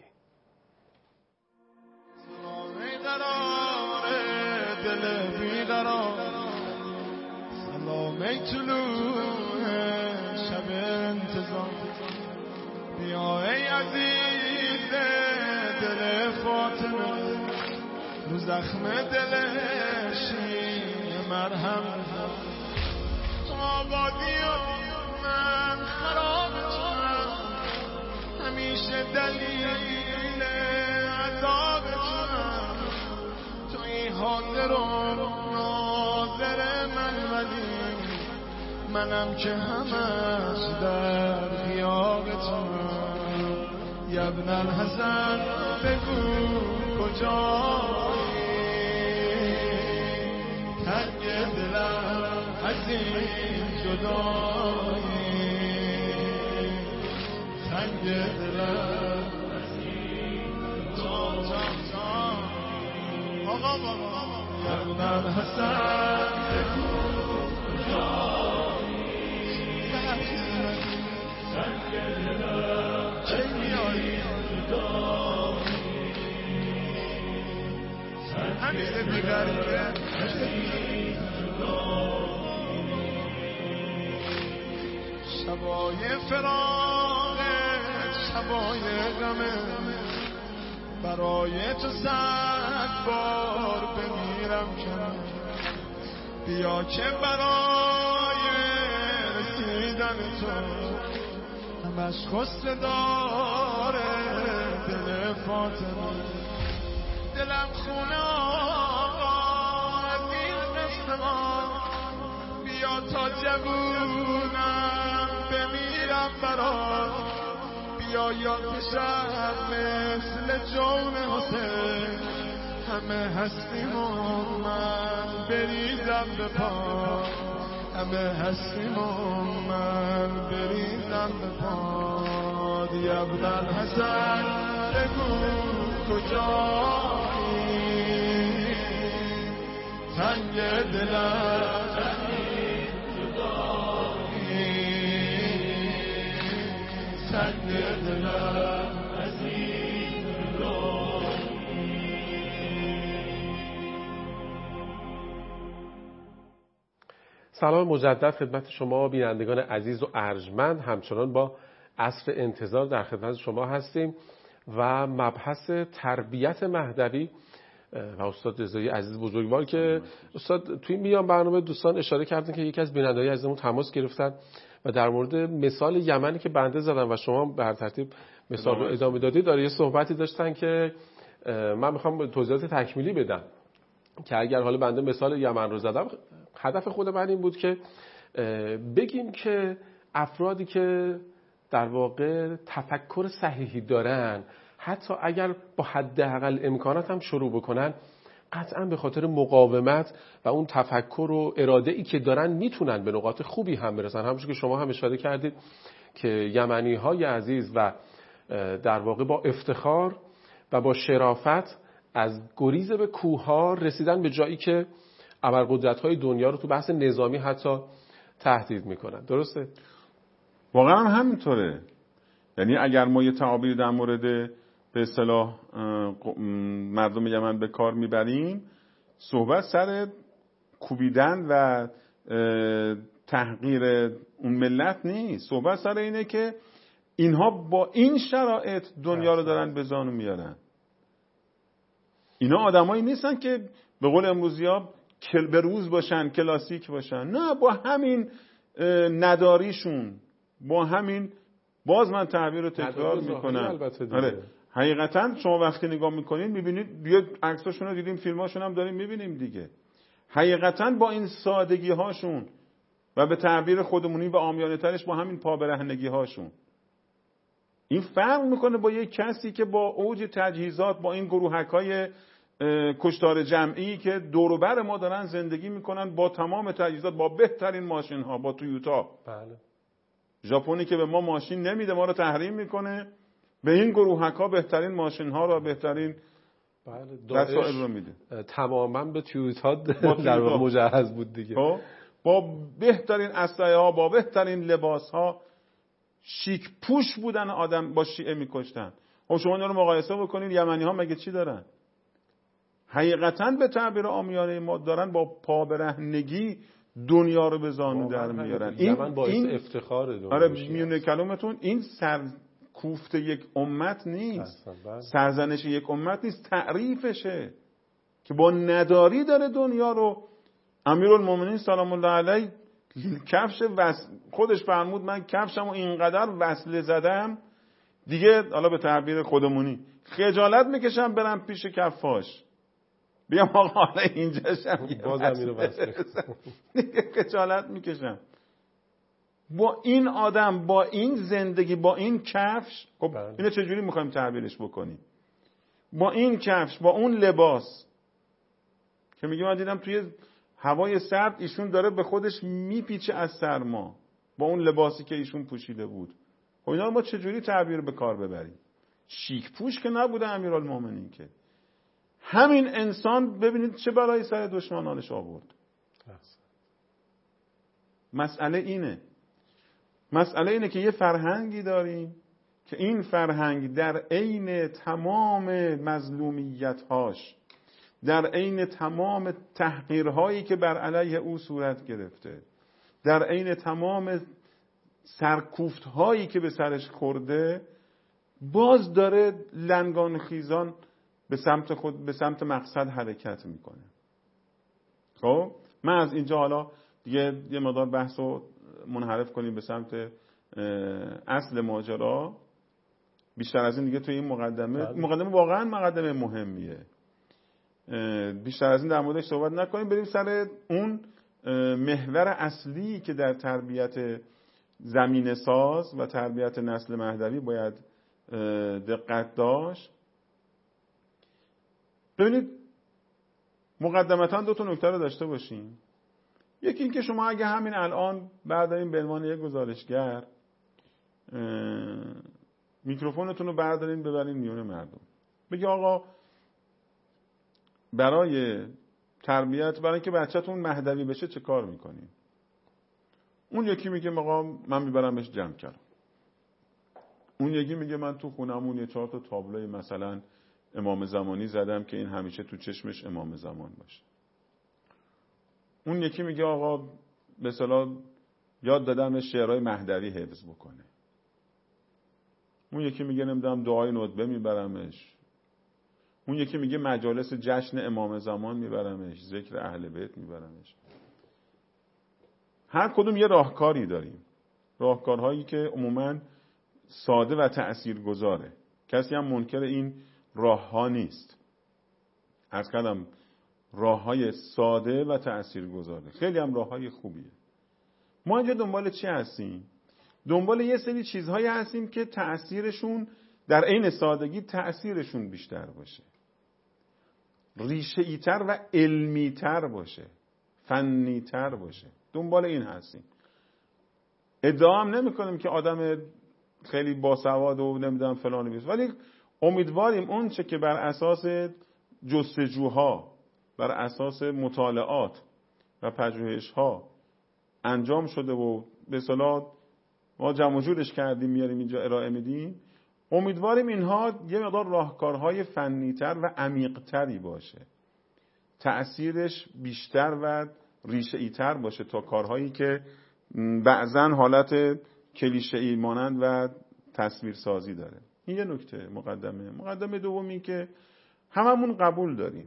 دل بیقرار سلام طلوع شب انتظار، بیا ای عزیز دل فاطمه، رو زخم دلش مرهم تو آبادی و من خرابتونم، همیشه دلیل عذابتونم، تو این حاضر و ناظر من، ولی منم که همش در غیابتونم. ابن الحسن بگو کجایی، تنگ دلم از این جدایی، تنگ دلم از این جدایی. آقا بابا ابن الحسن بگو کجایی، تنگ دلم چه میایی همیشه بیگریه شبای فراقت شبای غمه، برای تو صد بار بمیرم کنم، بیا که برای رسیدن تو همش خسته داره دل فاطمه. دلم خونه آقا از این قصه ما، بیا تا جوونم بمیرم برات، بیا یا کشم مثل جون حسین، همه هستیم و من بریزم به پا، همه هستیم و من بریزم به پا. یا ابن الحسن بگو کجایی، تنگ دلم از این جدایی، تنگ دلم از این جدایی. سلام مجدد خدمت شما بینندگان عزیز و ارجمند، همچنان با عصر انتظار در خدمت شما هستیم و مبحث تربیت مهدوی و استاد رضایی عزیز بزرگوار که استاد توی میان برنامه دوستان اشاره کردن که یکی از بیننده‌های عزیزمون تماس گرفتن و در مورد مثال یمنی که بنده زدم و شما به هر ترتیب مثال رو ادامه دادید داره یه صحبتی داشتن که من میخوام توضیحات تکمیلی بدم که اگر حالا بنده مثال یمن رو زدم، هدف خود من این بود که بگیم که افرادی که در واقع تفکر صحیحی دارن حتی اگر با حداقل امکانات هم شروع بکنن قطعا به خاطر مقاومت و اون تفکر و اراده ای که دارن میتونن به نقاط خوبی هم برسن. همونجور که شما هم اشاره کردید که یمنی های عزیز و در واقع با افتخار و با شرافت از گریز به کوه‌ها رسیدن به جایی که ابرقدرت‌های دنیا رو تو بحث نظامی حتی تهدید میکنن. درسته؟ واقعا هم همینطوره. یعنی اگر ما یه تعابیر در مورد به اصطلاح مردم یمن به کار میبریم، صحبت سر کوبیدن و تحقیر اون ملت نیست. صحبت سر اینه که اینها با این شرایط دنیا رو دارن به زانو میارن. اینا آدمایی نیستن که به قول امروزی‌ها کل به روز باشن، کلاسیک باشن. نه، با همین نداریشون، با همین، باز من تعبیر رو تکرار میکنم، آره حقیقتا شما وقتی نگاه میکنین میبینید، دیگه عکساشون رو دیدیم، فیلماشون هم داریم میبینیم دیگه، حقیقتا با این سادگی هاشون و به تعبیر خودمونی و عامیانه ترش با همین پابرهنگی هاشون این فرق میکنه با یک کسی که با اوج تجهیزات، با این گروهکای کشتار جمعی که دور و بر ما دارن زندگی میکنن، با تمام تجهیزات، با بهترین ماشین ها، با تویوتا. بله. ژاپنی که به ما ماشین نمیده، ما رو تحریم میکنه، به این گروهکا بهترین ماشین ها رو، بهترین وسایل رو میده. تماما به تویوتا در واقع مجهز بود دیگه. با بهترین اسلحه ها، با بهترین لباس ها، شیک پوش بودن آدم با شیعه میکشتن. خب شما اینا رو مقایسه بکنید، یمنی ها مگه چی دارن؟ حقیقتا به تعبیر عامیانه ما دارن با پابرهنگی دنیا رو به زانو در میارن. این باعث این افتخار دنیا. آره میونه کلمتون، این سرکوفت یک امت نیست، سرزنش یک امت نیست، تعریفشه که با نداری داره دنیا رو. امیرالمومنین سلام الله علیه کفش وصل خودش فرمود من کفشمو اینقدر وصله زدم دیگه، حالا به تعبیر خودمونی، خجالت میکشم برم پیش کفاش بیام آقا حالا اینجاشم بازم اینو وصل دیگه خجالت میکشم. با این آدم، با این زندگی، با این کفش، خب اینو چجوری میخوایم تعبیرش بکنیم؟ با این کفش، با اون لباس که میگه من دیدم توی هوای سرد ایشون داره به خودش میپیچه از سرما، با اون لباسی که ایشون پوشیده بود. خب اینا رو ما چجوری تعبیر به کار ببریم؟ شیک پوش که نبوده امیرالمومنین که. همین انسان ببینید چه بلایی سر دشمنانش آورد. مسئله اینه. مسئله اینه که یه فرهنگی داریم که این فرهنگ در عین تمام مظلومیت‌هاش، در عین تمام تحقیرهایی که بر علیه او صورت گرفته، در عین تمام سرکوفت‌هایی که به سرش خورده، باز داره لنگان خیزان به سمت خود، به سمت مقصد حرکت میکنه. خب من از اینجا حالا دیگه یه مقدار بحث رو منحرف کنیم به سمت اصل ماجرا. بیشتر از این دیگه توی این مقدمه، مقدمه واقعا مقدمه مهمیه، بیشتر از این در موردش صحبت نکنیم، بریم سر اون محور اصلی که در تربیت زمینه ساز و تربیت نسل مهدوی باید دقت داشت. ببینید مقدمتاً دو تا نکته رو داشته باشیم. یکی این که شما اگه همین الان بردارین به عنوان یک گزارشگر میکروفونتون رو بردارین ببرین میون مردم، بگی آقا برای تربیت، برای اینکه بچه‌تون مهدوی بشه چه کار میکنین؟ اون یکی میگه آقا من میبرمش جمع کردم. اون یکی میگه من تو خونمون یه چهار تا تابلوی مثلا امام زمانی زدم که این همیشه تو چشمش امام زمان باشه. اون یکی میگه آقا به اصطلاح یاد دادم شعرهای مهدوی حفظ بکنه. اون یکی میگه نمیدونم دعای ندبه میبرمش، اون یکی میگه مجالس جشن امام زمان میبرمش، ذکر اهل بیت میبرمش. هر کدوم یه راهکاری داریم، راهکارهایی که عموماً ساده و تأثیرگذاره. کسی هم منکر این راه ها نیست. عرض کردم راههای ساده و تأثیرگذاره، خیلی هم راههای خوبیه. ما اینجا دنبال چی هستیم؟ دنبال یه سری چیزهایی هستیم که تأثیرشون در عین سادگی تأثیرشون بیشتر باشه، ریشه ایتر و علمیتر باشه، فنیتر باشه. دنبال این هستیم. ادعا هم نمی کنیم که آدم خیلی باسواد و نمیدونم فلانی بیست، ولی امیدواریم اون چه که بر اساس جستجوها، بر اساس مطالعات و پژوهش‌ها انجام شده و به اصطلاح ما جمع و جورش کردیم میاریم اینجا ارائه میدیم، امیدواریم اینها یه مقدار راهکارهای فنی‌تر و عمیق‌تری باشه، تأثیرش بیشتر و ریشه‌ای‌تر باشه تا کارهایی که بعضن حالت کلیشه‌ای مانند و تصویرسازی داره. این یه نکته مقدمه. مقدمه دومی که هممون قبول داریم،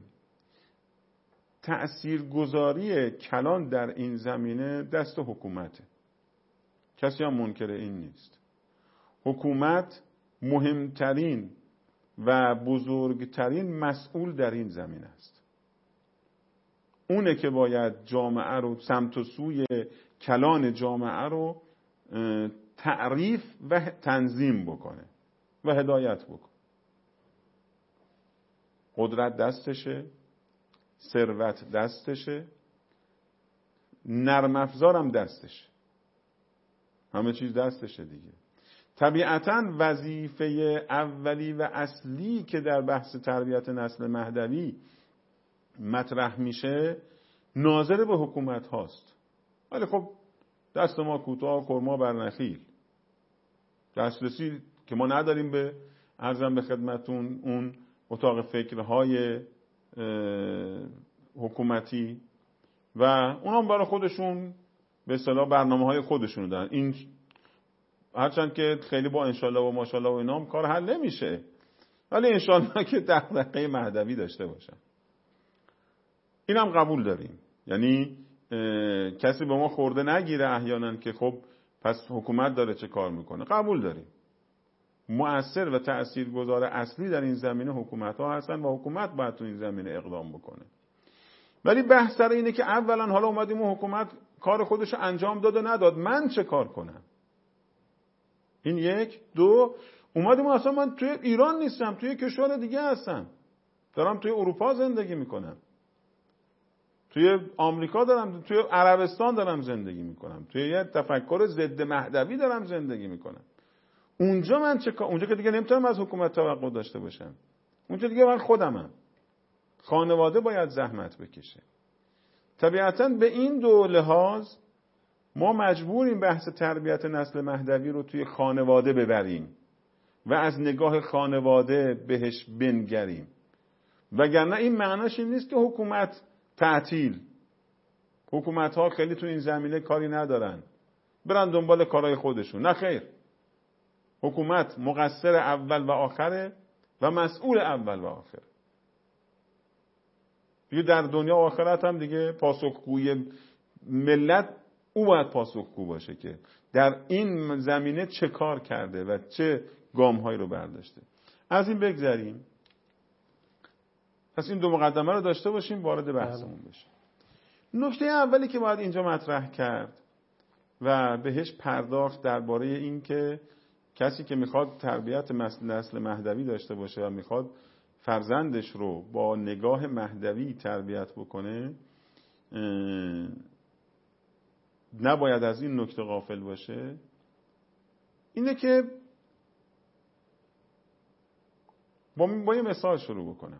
تأثیرگذاری کلان در این زمینه دست حکومته. کسی هم منکر این نیست. حکومت مهمترین و بزرگترین مسئول در این زمینه است. اونه که باید جامعه رو، سمت و سوی کلان جامعه رو تعریف و تنظیم بکنه و هدایت بکنه. قدرت دستشه، ثروت دستشه، نرم افزارم دستشه، همه چیز دستشه دیگه. طبیعتاً وظیفه اولی و اصلی که در بحث تربیت نسل مهدوی مطرح میشه ناظر به حکومت هاست. ولی خب دست ما کوتاه، خرما بر نخیل. دسترسی که ما نداریم به عرضم به خدمتون اون اتاق فکرهای حکومتی و اونام برای خودشون به اصطلاح برنامه‌های خودشونو دارن. این هرچند که خیلی با انشالله و ماشالله و اینام کار حل نمیشه، ولی انشالله که دغدغه مهدوی داشته باشن. اینم قبول داریم. یعنی کسی به ما خورده نگیره احیانا که خب پس حکومت داره چه کار میکنه. قبول داریم. مؤثر و تأثیرگذار اصلی در این زمینه حکومت ها هستن و حکومت باید تو این زمینه اقدام بکنه. ولی بحث سر اینه که اولا حالا اومدیم و حکومت کار خودش انجام داد و نداد، من چه کار کنم؟ این یک. دو، اومدیم و اصلا من توی ایران نیستم، توی کشور دیگه هستم، دارم توی اروپا زندگی میکنم، توی آمریکا دارم، توی عربستان دارم زندگی میکنم، توی یه تفکر ضد مهدوی دارم زندگی میکنم. اونجا من چه کار؟ اونجا که دیگه نمیتونم از حکومت توقع داشته باشم. اونجا دیگه من خودمم. خانواده باید زحمت بکشه. طبیعتاً به این دو لحاظ ما مجبوریم بحث تربیت نسل مهدوی رو توی خانواده ببریم و از نگاه خانواده بهش بنگریم. وگرنه این معناش این نیست که حکومت تعطیل، حکومت ها خیلی تو این زمینه کاری ندارن، برن دنبال کارهای خودشون. نه خیر، حکومت مقصر اول و آخره و مسئول اول و آخر. دیگه در دنیا و آخرت هم دیگه پاسخگوی ملت او باید پاسخگو باشه که در این زمینه چه کار کرده و چه گام‌هایی رو برداشته. از این بگذریم. پس این دو مقدمه رو داشته باشیم، وارد بحثمون بشیم. نکته اولی که باید اینجا مطرح کرد و بهش پرداخت درباره این که کسی که میخواد تربیت نسل مهدوی داشته باشه و میخواد فرزندش رو با نگاه مهدوی تربیت بکنه، نباید از این نکته غافل باشه، اینه که با, با یه مثال شروع بکنم.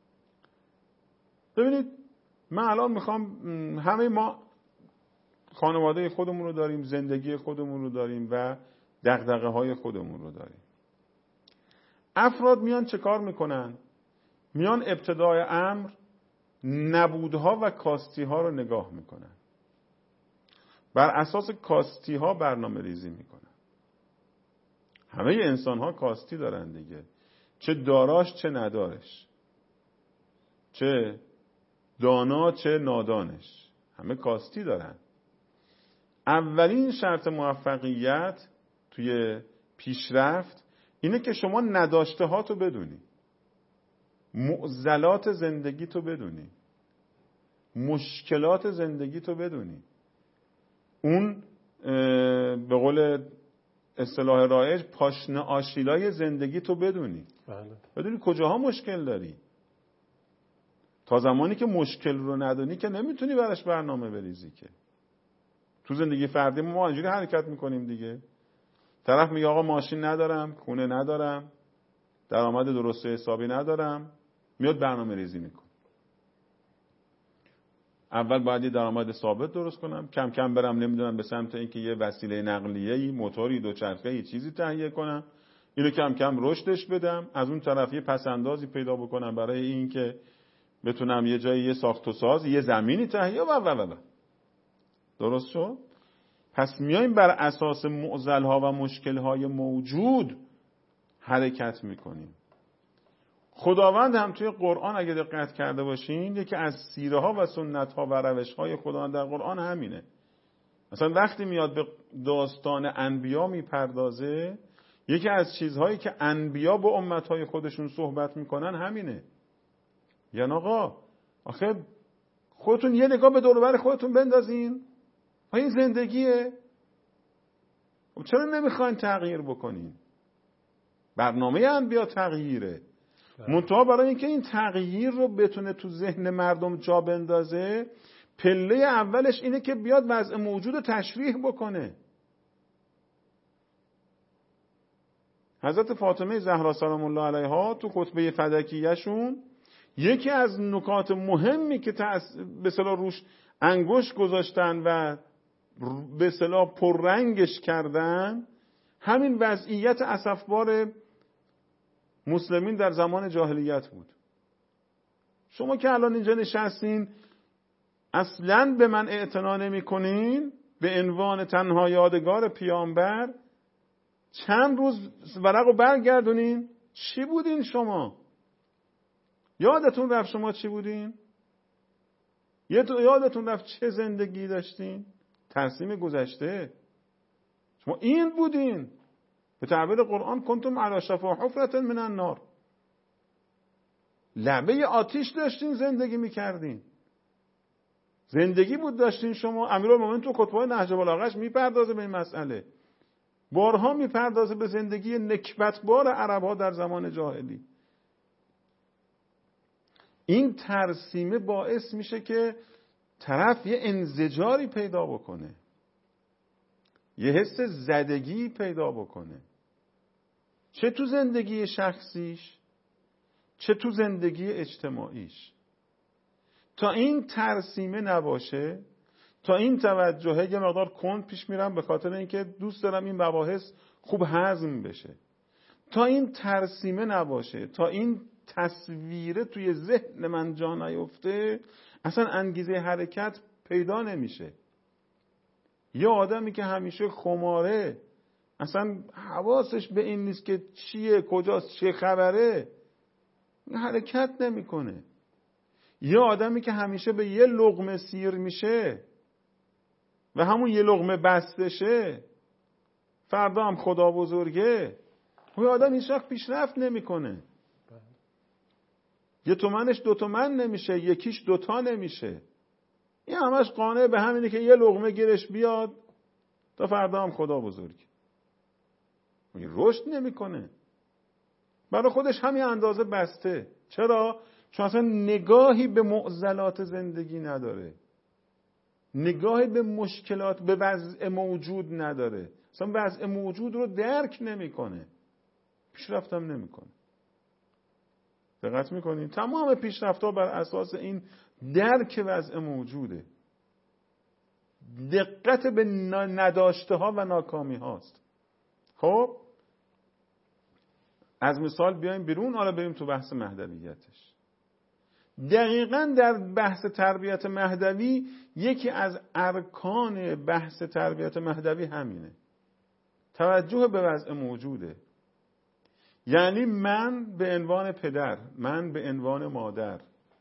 ببینید من الان میخوام، همه ما خانواده خودمون رو داریم، زندگی خودمون رو داریم و دغدغه های خودمون رو داریم. افراد میان چه کار میکنن؟ میان ابتدای امر نبودها و کاستی ها رو نگاه میکنن، بر اساس کاستی ها برنامه ریزی میکنن. همه انسان ها کاستی دارن دیگه، چه داراش چه ندارش، چه دانا چه نادانش، همه کاستی دارن. اولین شرط موفقیت توی پیشرفت اینه که شما نداشته ها تو بدونی، معضلات زندگی تو بدونی، مشکلات زندگی تو بدونی، اون به قول اصطلاح رایج پاشنه آشیلای زندگی تو بدونی. بله. بدونی کجاها مشکل داری. تا زمانی که مشکل رو ندونی که نمیتونی براش برنامه بریزی. که تو زندگی فردی ما اینجوری حرکت میکنیم دیگه. طرف میگه آقا ماشین ندارم، خونه ندارم، درآمد درست حسابی ندارم، میاد برنامه ریزی میکنه. اول باید یه درآمد ثابت درست کنم، کم کم برم نمیدونم به سمت اینکه یه وسیله نقلیه‌ای، موتوری، دوچرخه‌ای، چیزی تهیه کنم، اینو کم کم رشدش بدم، از اون طرف یه پسندازی پیدا بکنم برای اینکه بتونم یه جایی یه ساخت و ساز، یه زمینی تهیه و و و درست شد؟ پس میایم بر اساس معضل‌ها و مشکل‌های موجود حرکت میکنیم. خداوند هم توی قرآن اگه دقت کرده باشین یکی از سیره ها و سنت ها و روش های خداوند در قرآن همینه. مثلا وقتی میاد به داستان انبیا میپردازه، یکی از چیزهایی که انبیا با امت های خودشون صحبت میکنن همینه. یعنی آقا آخه خودتون یه نگاه به دور و بر خودتون بندازین، این زندگیه، چرا نمیخواین تغییر بکنین؟ برنامه انبیا تغییره. منتها برای اینکه این تغییر رو بتونه تو ذهن مردم جا بندازه، پله اولش اینه که بیاد وضع موجود رو تشریح بکنه. حضرت فاطمه زهرا سلام الله علیها تو خطبه فدکیه‌شون یکی از نکات مهمی که به اصطلاح روش انگشت گذاشتن و به اصطلاح پررنگش کردن همین وضعیت اسفبار مسلمین در زمان جاهلیت بود. شما که الان اینجا نشستین اصلاً به من اعتنا نمی کنین، به عنوان تنها یادگار پیامبر چند روز ورق رو برگردونین، چی بودین شما؟ یادتون رفت شما چی بودین؟ یادتون رفت چه زندگی داشتین؟ ترسیم گذشته. شما این بودین. به تعبیر قرآن کنتم علی شفا حفرة من النار، لبه آتش داشتین زندگی میکردین. زندگی بود داشتین شما. امیرالمومنین تو خطبه نهج البلاغه‌اش میپردازه به این مسئله، بارها میپردازه به زندگی نکبتبار عرب‌ها در زمان جاهلی. این ترسیمه باعث میشه که طرف یه انزجاری پیدا بکنه، یه حس زدگی پیدا بکنه، چه تو زندگی شخصیش چه تو زندگی اجتماعیش. تا این ترسیمه نباشه، تا این توجهه، یه مقدار کند پیش میرم به خاطر اینکه دوست دارم این مباحث خوب هضم بشه. تا این ترسیمه نباشه، تا این تصویره توی ذهن من جا نیفته، اصلا انگیزه حرکت پیدا نمیشه. یه آدمی که همیشه خماره، اصلا حواسش به این نیست که چیه، کجاست، چه خبره، حرکت نمیکنه. یه آدمی که همیشه به یه لقمه سیر میشه و همون یه لقمه بستشه، فردا هم خدا بزرگه، اون آدم هیچ وقت پیشرفت نمیکنه. یه تومنش دو تومن نمیشه، یکیش دوتا نمیشه. این همش قانع به همینه که یه لقمه گیرش بیاد تا فردا هم خدا بزرگ. این رشد نمیکنه، برای خودش همین اندازه بسته. چرا؟ چون اصلا نگاهی به معضلات زندگی نداره، نگاهی به مشکلات، به وضع موجود نداره، اصلا وضع موجود رو درک نمیکنه، پیشرفتم نمیکنه. دقت میکنیم تمام پیشرفت‌ها بر اساس این درک وضع موجوده، دقت به نداشته ها و ناکامی هاست. خب از مثال بیایم بیرون، حالا بریم تو بحث مهدویتش. دقیقاً در بحث تربیت مهدوی یکی از ارکان بحث تربیت مهدوی همینه، توجه به وضع موجوده. یعنی من به عنوان پدر، من به عنوان مادر،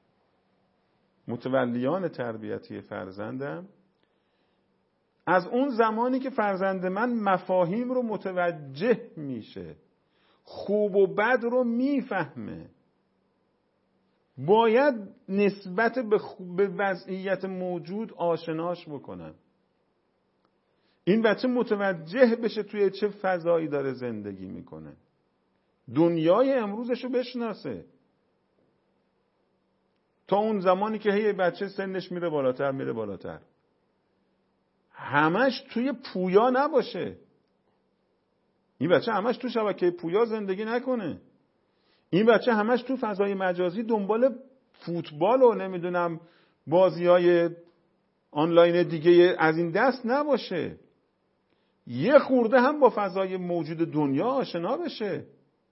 متولیان تربیتی فرزندم، از اون زمانی که فرزند من مفاهیم رو متوجه میشه، خوب و بد رو میفهمه، باید نسبت به, به وضعیت موجود آشناش بکنم. این بچه متوجه بشه توی چه فضایی داره زندگی میکنه، دنیای امروزش رو بشناسه. تا اون زمانی که هی بچه سنش میره بالاتر میره بالاتر، همش توی پویا نباشه. این بچه همش تو شبکه پویا زندگی نکنه. این بچه همش تو فضای مجازی دنبال فوتبال و نمیدونم بازی‌های آنلاین دیگه از این دست نباشه. یه خورده هم با فضای موجود دنیا آشنا بشه.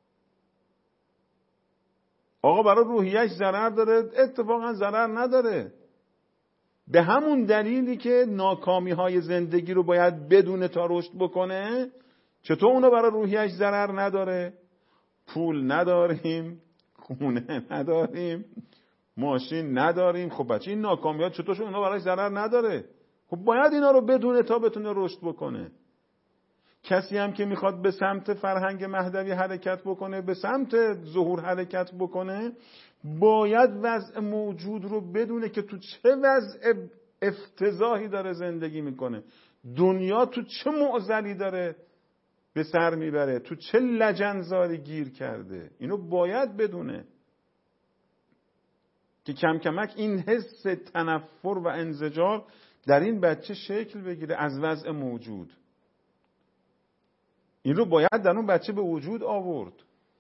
آقا برای روحیه‌اش ضرر داره؟ اتفاقا ضرر نداره. به همون دلیلی که ناکامی‌های زندگی رو باید بدونه تا رشد بکنه، چطور اونو برای روحیه‌اش ضرر نداره؟ پول نداریم، خونه نداریم، ماشین نداریم. خب بچه این ناکامی‌ها چطور شد اونا براش ضرر نداره؟ خب باید اینا رو بدونه تا بتونه رشد بکنه. کسی هم که میخواد به سمت فرهنگ مهدوی حرکت بکنه، به سمت ظهور حرکت بکنه، باید وضع موجود رو بدونه که تو چه وضع افتضاحی داره زندگی میکنه، دنیا تو چه معضلی داره به سر میبره، تو چه لجنزاری گیر کرده. اینو باید بدونه که کم کمک این حس تنفر و انزجار در این بچه شکل بگیره از وضع موجود. این رو باید در اون بچه به وجود آورد.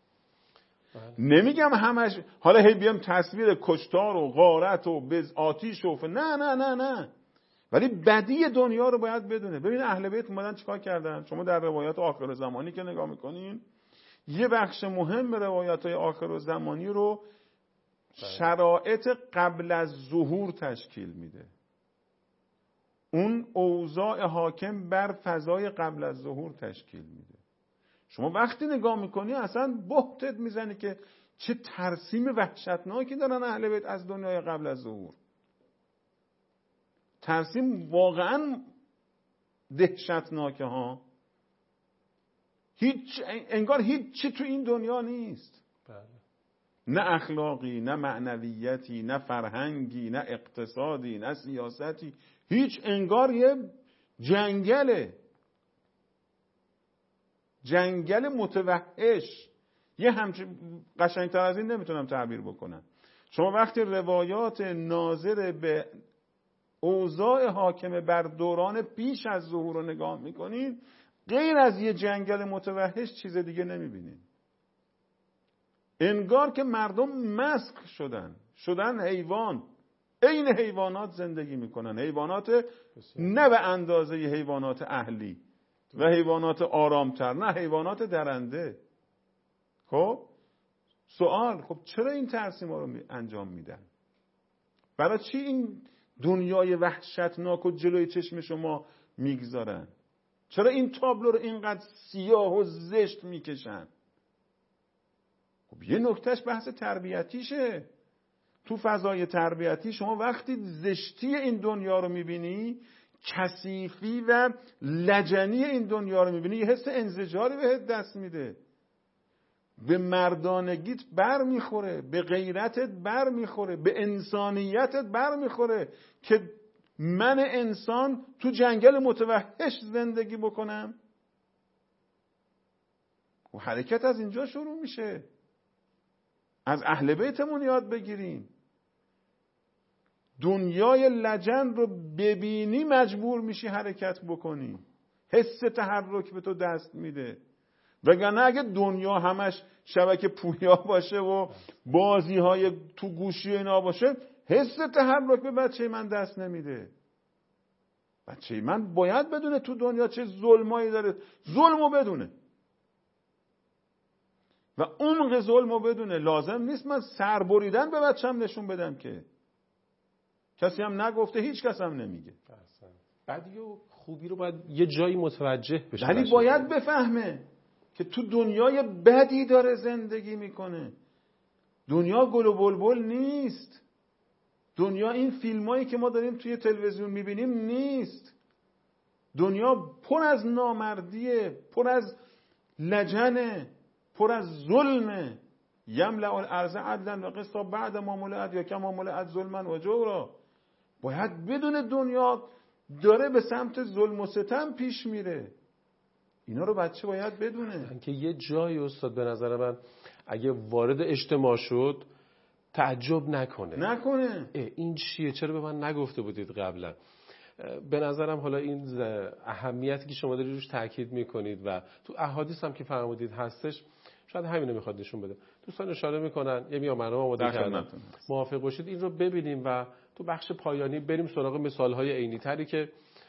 نمیگم همش حالا هی بیام تصویر کشتار و غارت و بز آتیش و نه نه نه نه، ولی بدی دنیا رو باید بدونه. ببین اهل بیت اومدن چیکار کردن؟ شما در روایات آخر زمانی که نگاه میکنین، یه بخش مهم روایات های آخر زمانی رو شرایط قبل از ظهور تشکیل میده. اون اوضاع حاکم بر فضای قبل از ظهور تشکیل میده. شما وقتی نگاه میکنی اصلا بهتت میزنی که چه ترسیم وحشتناکی دارن اهل بیت از دنیای قبل از ظهور. ترسیم واقعا دهشتناکه ها. هیچ انگار هیچ چی تو این دنیا نیست. بله. نه اخلاقی، نه معنویتی، نه فرهنگی، نه اقتصادی، نه سیاستی. هیچ، انگار یه جنگله، جنگل متوحش. یه همچین قشنگتر از این نمیتونم تعبیر بکنم. شما وقتی روایات ناظر به اوضاع حاکم بر دوران پیش از ظهور رو نگاه میکنید، غیر از یه جنگل متوحش چیز دیگه نمیبینید. انگار که مردم مسخ شدن، شدن حیوان، عین حیوانات زندگی میکنن. حیوانات نه به اندازه حیوانات اهلی و حیوانات آرامتر، نه حیوانات درنده. خب سوال، خب چرا این ترسیم ها رو انجام میدن؟ برای چی این دنیای وحشتناک و جلوی چشم شما میگذارن؟ چرا این تابلو رو اینقدر سیاه و زشت میکشن؟ خب یه نکتهش بحث تربیتیشه. تو فضای تربیتی شما وقتی زشتی این دنیا رو میبینی، کثیفی و لجنی این دنیا رو میبینی، یه حس انزجاری بهت دست میده. به مردانگیت بر میخوره، به غیرتت بر میخوره، به انسانیتت بر میخوره که من انسان تو جنگل متوحش زندگی بکنم. و حرکت از اینجا شروع میشه. از اهل بیتمون یاد بگیریم. دنیای لجن رو ببینی مجبور میشی حرکت بکنی. حس تحرک به تو دست میده. وگرنه اگه دنیا همش شبکه پویا باشه و بازی های تو گوشی اینا باشه، حس تحرک به بچه من دست نمیده. بچه من باید بدونه تو دنیا چه ظلمایی داره، ظلمو بدونه و عمق ظلمو بدونه. لازم نیست من سربریدن به بچه‌م نشون بدم که کسی هم نگفته، هیچ کس هم نمیگه. بدی و خوبی رو باید یه جایی متوجه بشه. ولی باید بفهمه. که تو دنیای بدی داره زندگی میکنه. دنیا گل و بلبل نیست. دنیا این فیلمایی که ما داریم توی تلویزیون میبینیم نیست. دنیا پر از نامردیه، پر از لجنه، پر از ظلمه. یملأ الارض عدلا و قسطا بعد ما ملئت یا کما ملئت ظلما و جورا. باید بدون دنیا داره به سمت ظلم و ستم پیش میره. اینا رو بچه باید بدونه. که یه جایی استاد به نظر من اگه وارد اجتماع شد تعجب نکنه نکنه این چیه، چرا به من نگفته بودید قبلا. به نظرم حالا این اهمیتی که شما دارید روش تاکید میکنید و تو احادیث هم که فرمودید هستش، شاید همینو میخواد نشون بده. دوستان اشاره میکنن یه میام برنامه آماده کردن، موافق باشید این رو ببینیم و تو بخش پایانی بریم سراغ مثالهای عینی تری که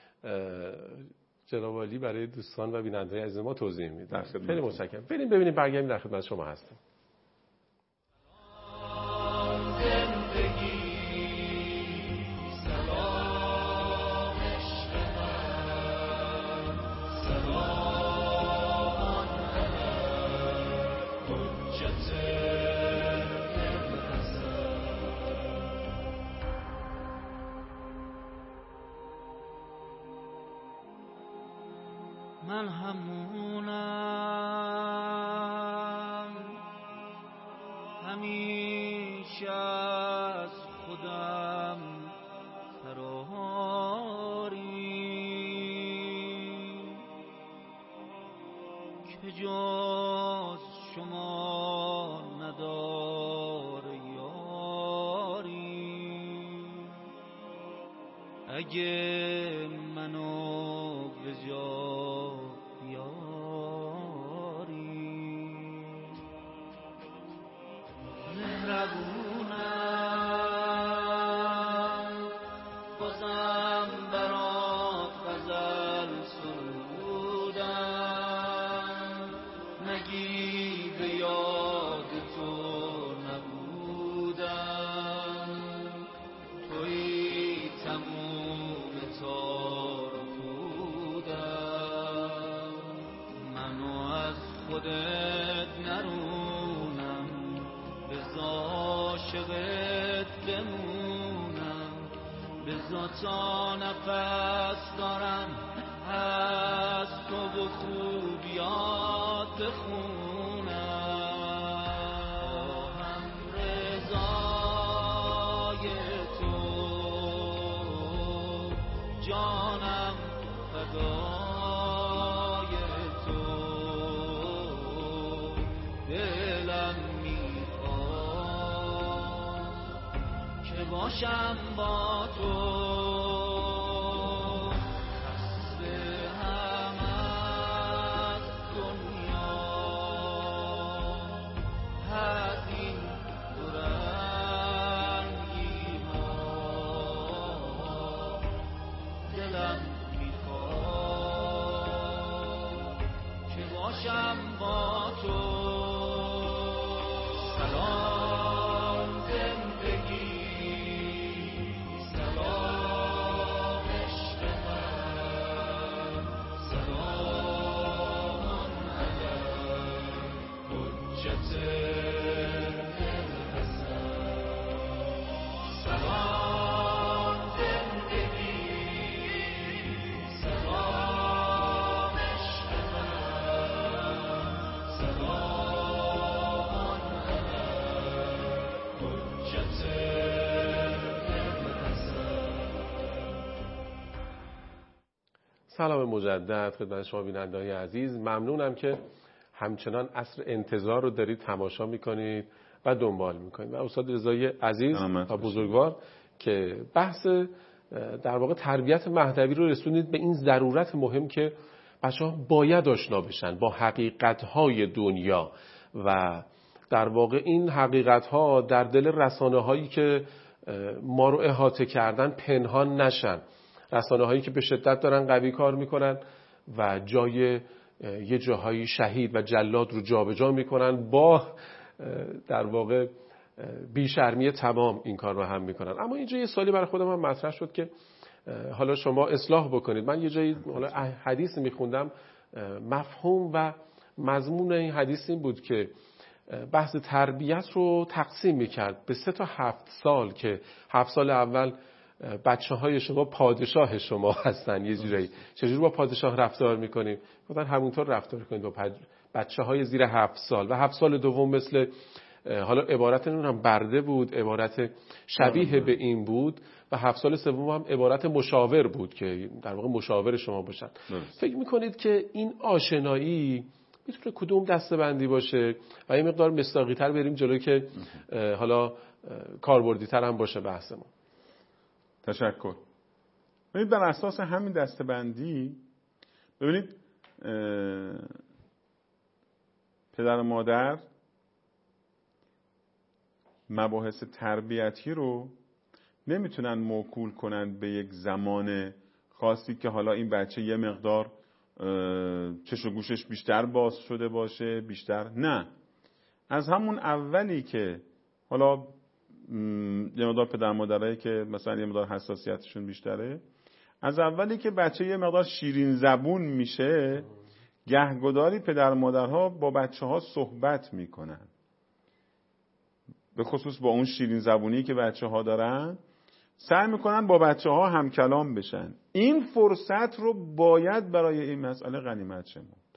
جناب عالی برای دوستان و بینندگان عزیز ما توضیح میدن. خیلی متشکرم. بریم ببینیم، برگردیم در خدمت شما هستیم. من همونم همیشه از خودم فراری که جز شما نداره یاری. اگه منو به جا تا نفس دارم از تو و خوبیات بخونم. هم رضای تو جانم فدای تو دلم میخواد که باشم با تو. سلام مجدد خدمت شما بینندگان عزیز. ممنونم که همچنان عصر انتظار رو دارید تماشا میکنید و دنبال میکنید و استاد رضایی عزیز و بزرگوار که بحث در واقع تربیت مهدوی رو رسونید به این ضرورت مهم که بچه‌ها باید آشنا بشن با حقیقت‌های دنیا و در واقع این حقیقت‌ها در دل رسانه‌هایی که ما رو احاطه کردن پنهان نشن. رسانه‌هایی که به شدت دارن قوی کار میکنن و جای یه جاهایی شهید و جلاد رو جابجا میکنن، با در واقع بیشرمی تمام این کار رو هم میکنن. اما اینجا یه سوالی برای خودم هم مطرح شد که حالا شما اصلاح بکنید. من یه جایی حالا حدیث میخوندم، مفهوم و مضمون این حدیث این بود که بحث تربیت رو تقسیم میکرد به سه تا هفت سال که هفت سال اول بچه های شما پادشاه شما هستن، یه جوری چجوری با پادشاه رفتار میکنیم؟ گفتن همونطور رفتار کنید با بچه های زیر هفت سال. و هفت سال دوم مثل حالا عبارت اون هم برده بود، عبارت شبیه به این بود، و هفت سال سوم هم عبارت مشاور بود که در واقع مشاور شما باشن. درست. فکر میکنید که این آشنایی میتونه کدوم دسته‌بندی باشه و یه مقدار مصداقی تر بریم جلوی که حالا کاربردی تر هم باشه بحثمون؟ تشکر. ببینید بر اساس همین دسته‌بندی، ببینید پدر و مادر مباحث تربیتی رو نمیتونن موکول کنن به یک زمان خاصی که حالا این بچه یه مقدار چش و گوشش بیشتر باز شده باشه، بیشتر نه. از همون اولی که حالا یه مقدار پدر مادرایی که مثلا یه مقدار حساسیتشون بیشتره، از اولی که بچه یه مقدار شیرین زبون میشه، گهگداری پدر مادرها با بچه ها صحبت میکنن، به خصوص با اون شیرین زبونی که بچه ها دارن سعی میکنن با بچه ها هم کلام بشن. این فرصت رو باید برای این مسئله غنیمت شمرد.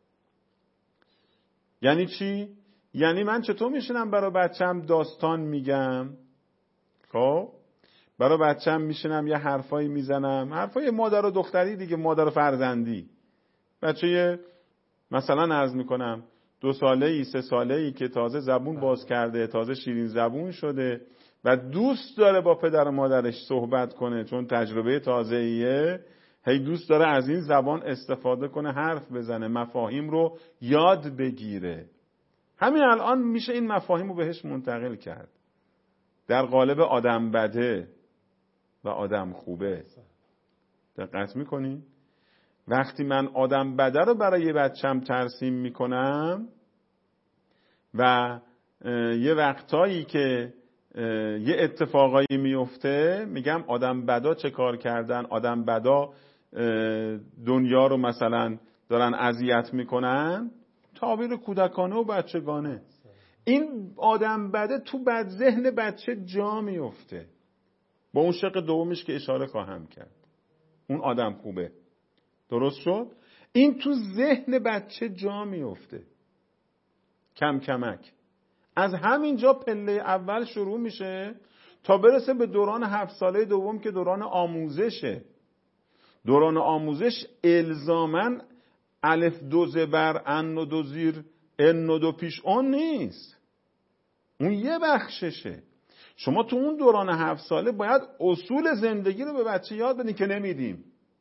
یعنی چی؟ یعنی من چطور میشینم برای بچم داستان میگم، خب برای بچم میشینم یه حرفایی میزنم، حرفای مادر و دختری دیگه، مادر و فرزندی. بچه مثلا عرض میکنم دو ساله ای سه ساله ای که تازه زبون باز کرده، تازه شیرین زبون شده و دوست داره با پدر و مادرش صحبت کنه چون تجربه تازه ایه، هی دوست داره از این زبان استفاده کنه، حرف بزنه، مفاهیم رو یاد بگیره. همین الان میشه این مفاهیم رو بهش منتقل کرد در قالب آدم بده و آدم خوبه. دقت میکنین؟ وقتی من آدم بده رو برای بچم ترسیم میکنم و یه وقتایی که یه اتفاقایی میفته میگم آدم بدا چه کار کردن، آدم بدا دنیا رو مثلا دارن اذیت میکنن، تعبیر کودکانه و بچگانه. این آدم بده تو بد ذهن بچه جا میفته. با اون شق دومش که اشاره خواهم کرد، اون آدم خوبه. درست شد؟ این تو ذهن بچه جا میفته کم کمک. از همینجا پله اول شروع میشه تا برسه به دوران هفت ساله دوم که دوران آموزشه. دوران آموزش الزاماً الف دو زبر ان و دو زیر ان و دو پیش اون نیست، اون یه بخششه. شما تو اون دوران هفت ساله باید اصول زندگی رو به بچه یاد بدین که نمیدیم.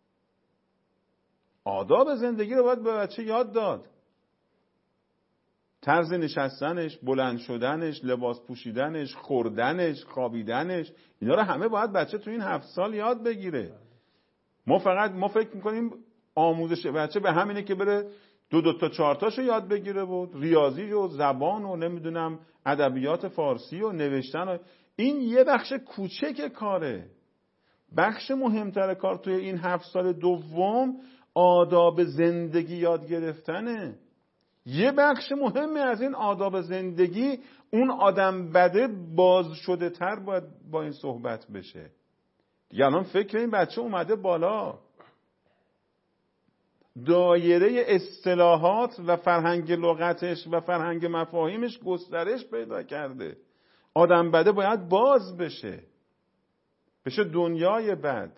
آداب زندگی رو باید به بچه یاد داد. طرز نشستنش، بلند شدنش، لباس پوشیدنش، خوردنش، خوابیدنش، اینا رو همه باید بچه تو این هفت سال یاد بگیره. ما فقط ما فکر میکنیم آموزش بچه به همینه که بره دو دو تا چهار تاشو یاد بگیره بود، ریاضی و زبان و نمیدونم ادبیات فارسی و نوشتن و این یه بخش کوچک کاره. بخش مهمتر کار توی این هفت سال دوم آداب زندگی یاد گرفتنه. یه بخش مهمی از این آداب زندگی اون آدم بده باز شده تر باید با این صحبت بشه. دیگه الان فکر این بچه اومده بالا، دایره اصطلاحات و فرهنگ لغتش و فرهنگ مفاهیمش گسترش پیدا کرده. آدم بده باید باز بشه، بشه دنیای بد،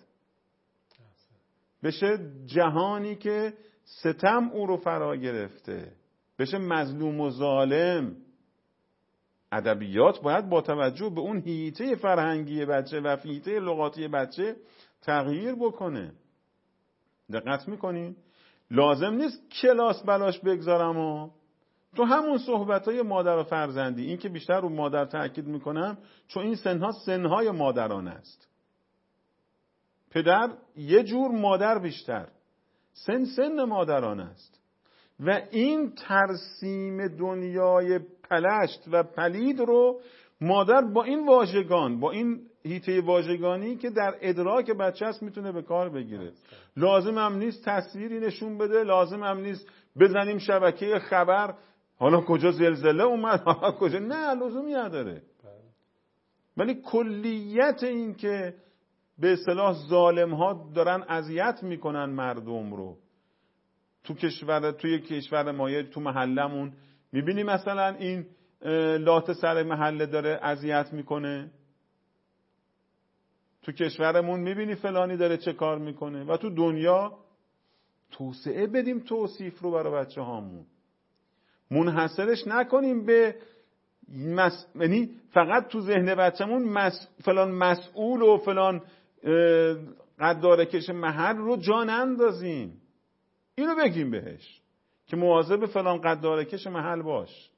بشه جهانی که ستم او رو فرا گرفته، بشه مظلوم و ظالم. ادبیات باید با توجه به اون حیطه فرهنگی بچه و حیطه لغاتی بچه تغییر بکنه. دقت میکنین؟ لازم نیست کلاس بلاش بگذارم و تو همون صحبتهای مادر و فرزندی، این که بیشتر رو مادر تاکید میکنم چون این سنها سنهای مادران است. پدر یه جور، مادر بیشتر. سن سن مادران است و این ترسیم دنیای پلشت و پلید رو مادر با این واژگان، با این حیطه واژگانی که در ادراک بچه هست میتونه به کار بگیره. لازم هم نیست تصویری نشون بده، لازم هم نیست بزنیم شبکه خبر حالا کجا زلزله اومد، حالا کجا، نه لزومی نداره. ولی کلیت این که به اصطلاح ظالم ها دارن اذیت میکنن مردم رو تو کشور، توی کشور ما، تو محلمون میبینی مثلا این لات سر محله داره اذیت میکنه، تو کشورمون میبینی فلانی داره چه کار میکنه. و تو دنیا توسعه بدیم توصیف رو برای بچه هامون، منحصرش نکنیم به مس... یعنی فقط تو ذهن بچه‌مون مس... فلان مسئول و فلان قدارکش محل رو جا نندازیم. اینو بگیم بهش که مواظب فلان قدارکش محل باش.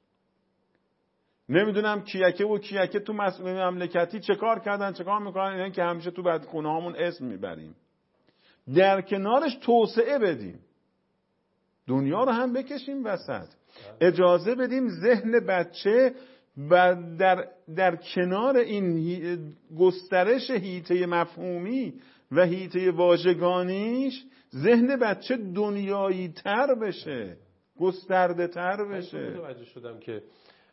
نمیدونم کیکه و کیکه تو مسئول مملکتی چه کار کردن چه کار میکنن، اینا که همیشه تو بدخونه هامون اسم میبریم. در کنارش توسعه بدیم، دنیا رو هم بکشیم وسط، اجازه بدیم ذهن بچه و در, در کنار این گسترش حیطه مفهومی و حیطه واژگانیش ذهن بچه دنیایی تر بشه، گسترده تر بشه. متوجه شدم که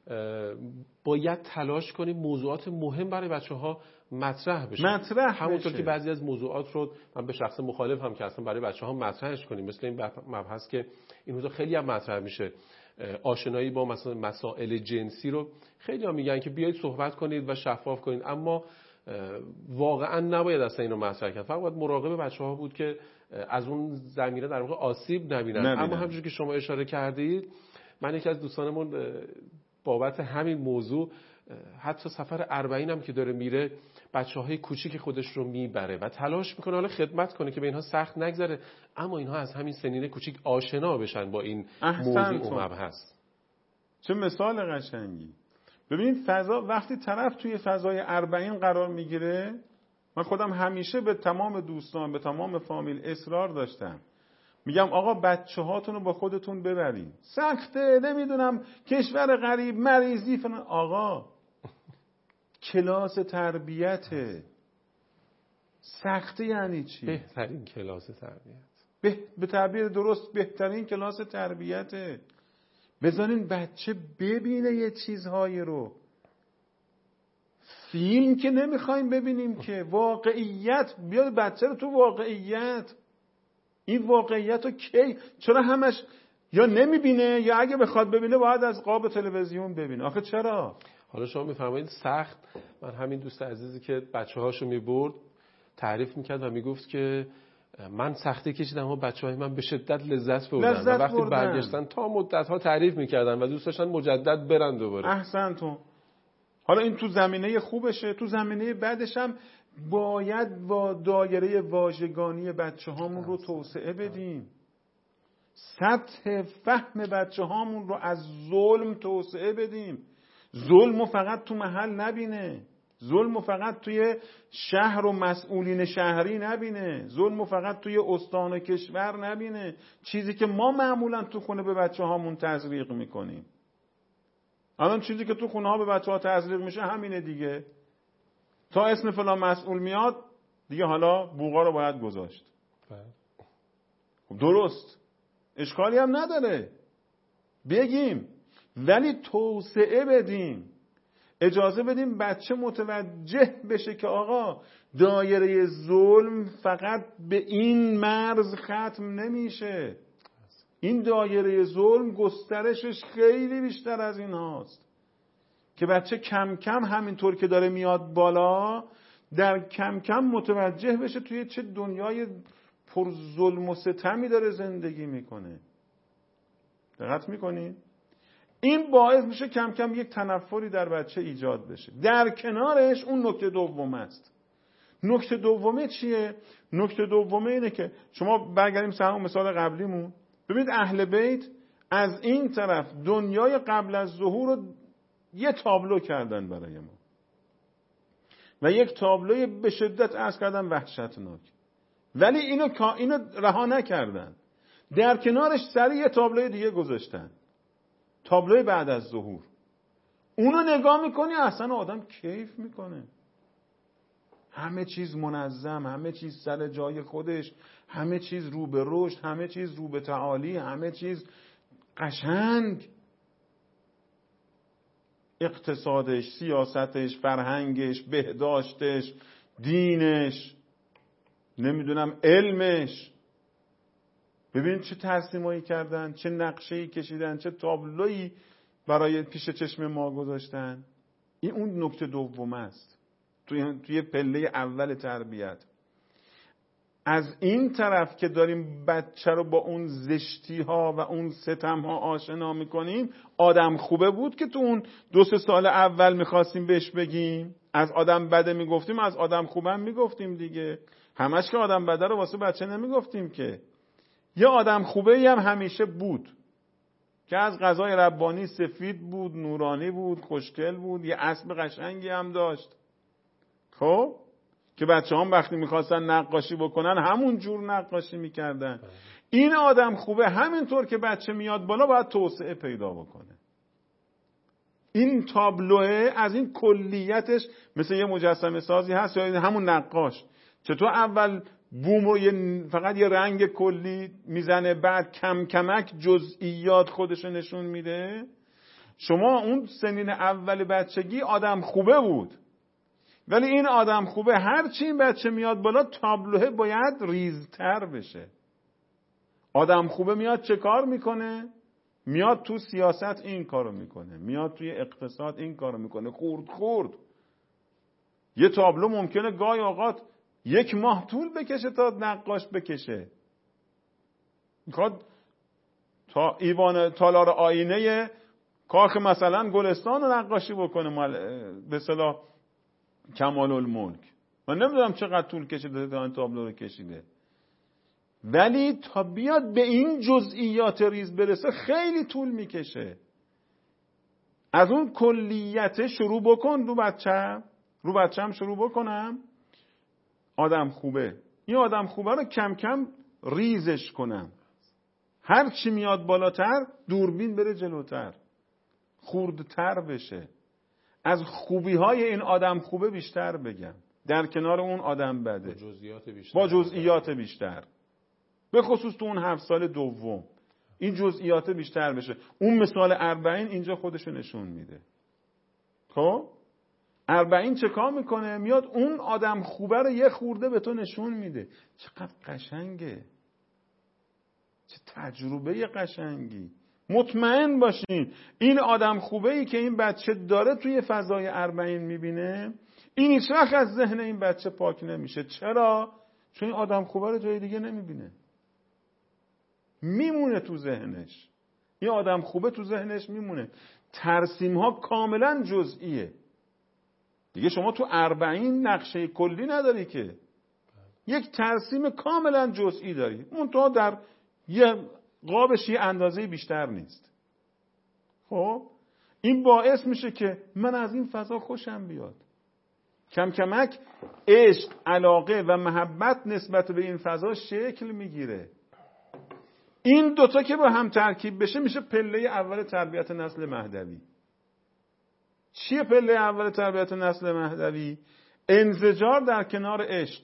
باید تلاش کنیم موضوعات مهم برای بچه ها مطرح بشه، مطرح همونطور بشه. که بعضی از موضوعات رو من به شخص مخالف هم که اصلا برای بچه ها مطرحش کنیم، مثل این مبحث که این روزا خیلی هم مطرح میشه، آشنایی با مثلا مسائل جنسی رو خیلی ها میگن که بیایید صحبت کنید و شفاف کنید، اما واقعا نباید اصلا اینو مطرح کرد. فقط باید مراقب بچه ها بود که از اون زمینه در واقع آسیب نبینن. نبینن. اما همونجوری که شما اشاره کردید، من یکی از دوستانمون بابت همین موضوع حتی سفر اربعین هم که داره میره بچه های کوچیک خودش رو میبره و تلاش میکنه حالا خدمت کنه که به اینها سخت نگذره، اما اینها از همین سنین کوچیک آشنا بشن با این موضوع و مبحث. چه مثال قشنگی. ببینید فضا، وقتی طرف توی فضای اربعین قرار میگیره، من خودم همیشه به تمام دوستان، به تمام فامیل اصرار داشتم، میگم آقا بچه هاتون رو با خودتون ببرین، سخته، نمیدونم کشور غریب، مریضی فلان. آقا کلاس تربیته. سخته یعنی چی؟ بهترین کلاس تربیت. به, به تعبیر درست بهترین کلاس تربیته. بذارین بچه ببینه یه چیزهایی رو. فیلم که نمیخوایم ببینیم که، واقعیت. بیاد بچه رو تو واقعیت. این واقعیت رو کی؟ چرا همش یا نمیبینه یا اگه بخواد ببینه باید از قاب تلویزیون ببینه؟ آخه چرا؟ حالا شما میفرمایید سخت. من همین دوست عزیزی که بچه هاشو میبرد تعریف میکرد و میگفت که من سختی کشیدم اما بچه های من به شدت لذت بردن لذت و وقتی بردن. برگشتن تا مدت ها تعریف میکردن و دوست داشتن مجدد برن دوباره. احسنتون. حالا این تو زمینه خوبشه، تو زمینه بعدش هم باید با دایره واژگانی بچه هامون رو توسعه بدیم. سطح فهم بچه هامون رو از ظلم توسعه بدیم. ظلم فقط تو محل نبینه، ظلم فقط توی شهر و مسئولین شهری نبینه، ظلم فقط توی استان و کشور نبینه، چیزی که ما معمولا تو خونه به بچه هامون تزریق میکنیم. الان چیزی که تو خونه ها به بچه ها تزریق میشه همینه دیگه. تا اسم فلان مسئول میاد دیگه حالا بوقا رو باید گذاشت. درست، اشکالی هم نداره بگیم، ولی توسعه بدیم، اجازه بدیم بچه متوجه بشه که آقا دایره ظلم فقط به این مرز ختم نمیشه، این دایره ظلم گسترشش خیلی بیشتر از این هاست. که بچه کم کم همینطور که داره میاد بالا در کم کم متوجه بشه توی چه دنیای پر ظلم و ستمی داره زندگی میکنه. دقت میکنی؟ این باعث میشه کم کم یک تنفری در بچه ایجاد بشه. در کنارش اون نکته دوم است. نکته دومه چیه؟ نکته دومه اینه که شما برگردیم سر اون مثال قبلیمون، ببینید اهل بیت از این طرف دنیای قبل از ظهور رو یه تابلو کردن برای ما و یک تابلوی به شدت عرض کردن وحشتناک، ولی اینو اینو رها نکردن، در کنارش سری یه تابلوی دیگه گذاشتن، تابلوی بعد از ظهور. اونو نگاه میکنی اصلا آدم کیف میکنه، همه چیز منظم، همه چیز سر جای خودش، همه چیز رو به رشد، همه چیز رو به تعالی، همه چیز قشنگ اقتصادش، سیاستش، فرهنگش، بهداشتش، دینش، نمیدونم علمش. ببین چه ترسیمایی کردن، چه نقشه‌ای کشیدن، چه تابلویی برای پیش چشم ما گذاشتن. این اون نکته دوم است توی توی پله اول تربیت. از این طرف که داریم بچه رو با اون زشتی ها و اون ستم ها آشنا میکنیم، آدم خوبه بود که تو اون دو سه سال اول میخواستیم بهش بگیم. از آدم بده میگفتیم، از آدم خوبه هم میگفتیم دیگه. همش که آدم بده رو واسه بچه نمیگفتیم که. یه آدم خوبه هم همیشه بود که از غذای ربانی سفید بود، نورانی بود، خوشگل بود، یه اسب قشنگی هم داشت. خب که بچه هم وقتی میخواستن نقاشی بکنن همون جور نقاشی میکردن. این آدم خوبه همینطور که بچه میاد بالا باید توسعه پیدا بکنه. این تابلوه از این کلیتش مثل یه مجسمه سازی هست یا همون نقاش. چطور اول بوم رو یه فقط یه رنگ کلی میزنه، بعد کم کمک جزئیات خودش نشون میده. شما اون سنین اول بچگی آدم خوبه بود، ولی این آدم خوبه هرچی این بچه میاد بالا تابلوه باید ریزتر بشه. آدم خوبه میاد چه کار میکنه؟ میاد تو سیاست این کارو میکنه، میاد توی اقتصاد این کارو میکنه، خورد خورد. یه تابلو ممکنه گاهی اوقات یک ماه طول بکشه تا نقاش بکشه. میخواد تا ایوان تالار آینه کاخ مثلا گلستان رو نقاشی بکنه، به اصطلاح کمال الملک. من نمیدونم چقدر طول کشیده تا این تابلو رو کشیده، ولی تا بیاد به این جزئیات ریز برسه خیلی طول میکشه. از اون کلیت شروع بکن رو بچم رو بچم شروع بکنم آدم خوبه. این آدم خوبه رو کم کم ریزش کنم. هر چی میاد بالاتر دوربین بره جلوتر، خوردتر بشه. از خوبی های این آدم خوبه بیشتر بگم در کنار اون آدم بده، با جزئیات بیشتر، با جزئیات بیشتر. به خصوص تو اون هفت سال دوم این جزئیات بیشتر بشه. اون مثال اربعین اینجا خودشو نشون میده. خب اربعین چه کار میکنه؟ میاد اون آدم خوبه رو یه خورده به تو نشون میده. چقدر قشنگه، چه تجربه قشنگی. مطمئن باشین این آدم خوبه ای که این بچه داره توی فضای اربعین میبینه، این هیچ وقت از ذهن این بچه پاک نمیشه. چرا؟ چون این آدم خوبه رو جای دیگه نمیبینه، میمونه تو ذهنش. این آدم خوبه تو ذهنش میمونه. ترسیم ها کاملا جزئیه دیگه. شما تو اربعین نقشه کلی نداری که، یک ترسیم کاملا جزئی داری، منتها در یه قابش یه اندازه بیشتر نیست. خب این باعث میشه که من از این فضا خوشم بیاد. کم کمک عشق، علاقه و محبت نسبت به این فضا شکل میگیره. این دوتا که با هم ترکیب بشه میشه پله اول تربیت نسل مهدوی. چیه پله اول تربیت نسل مهدوی؟ انزجار در کنار عشق،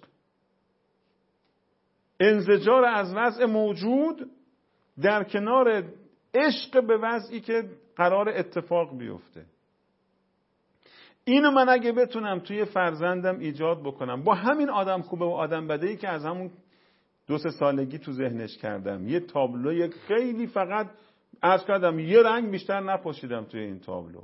انزجار از وضع موجود در کنار عشق به وضعی که قرار اتفاق بیفته. اینو من اگه بتونم توی فرزندم ایجاد بکنم با همین آدم خوبه و آدم بدهی که از همون دو سه سالگی تو ذهنش کردم، یه تابلو خیلی فقط عرض کردم یه رنگ بیشتر نپاشیدم توی این تابلو.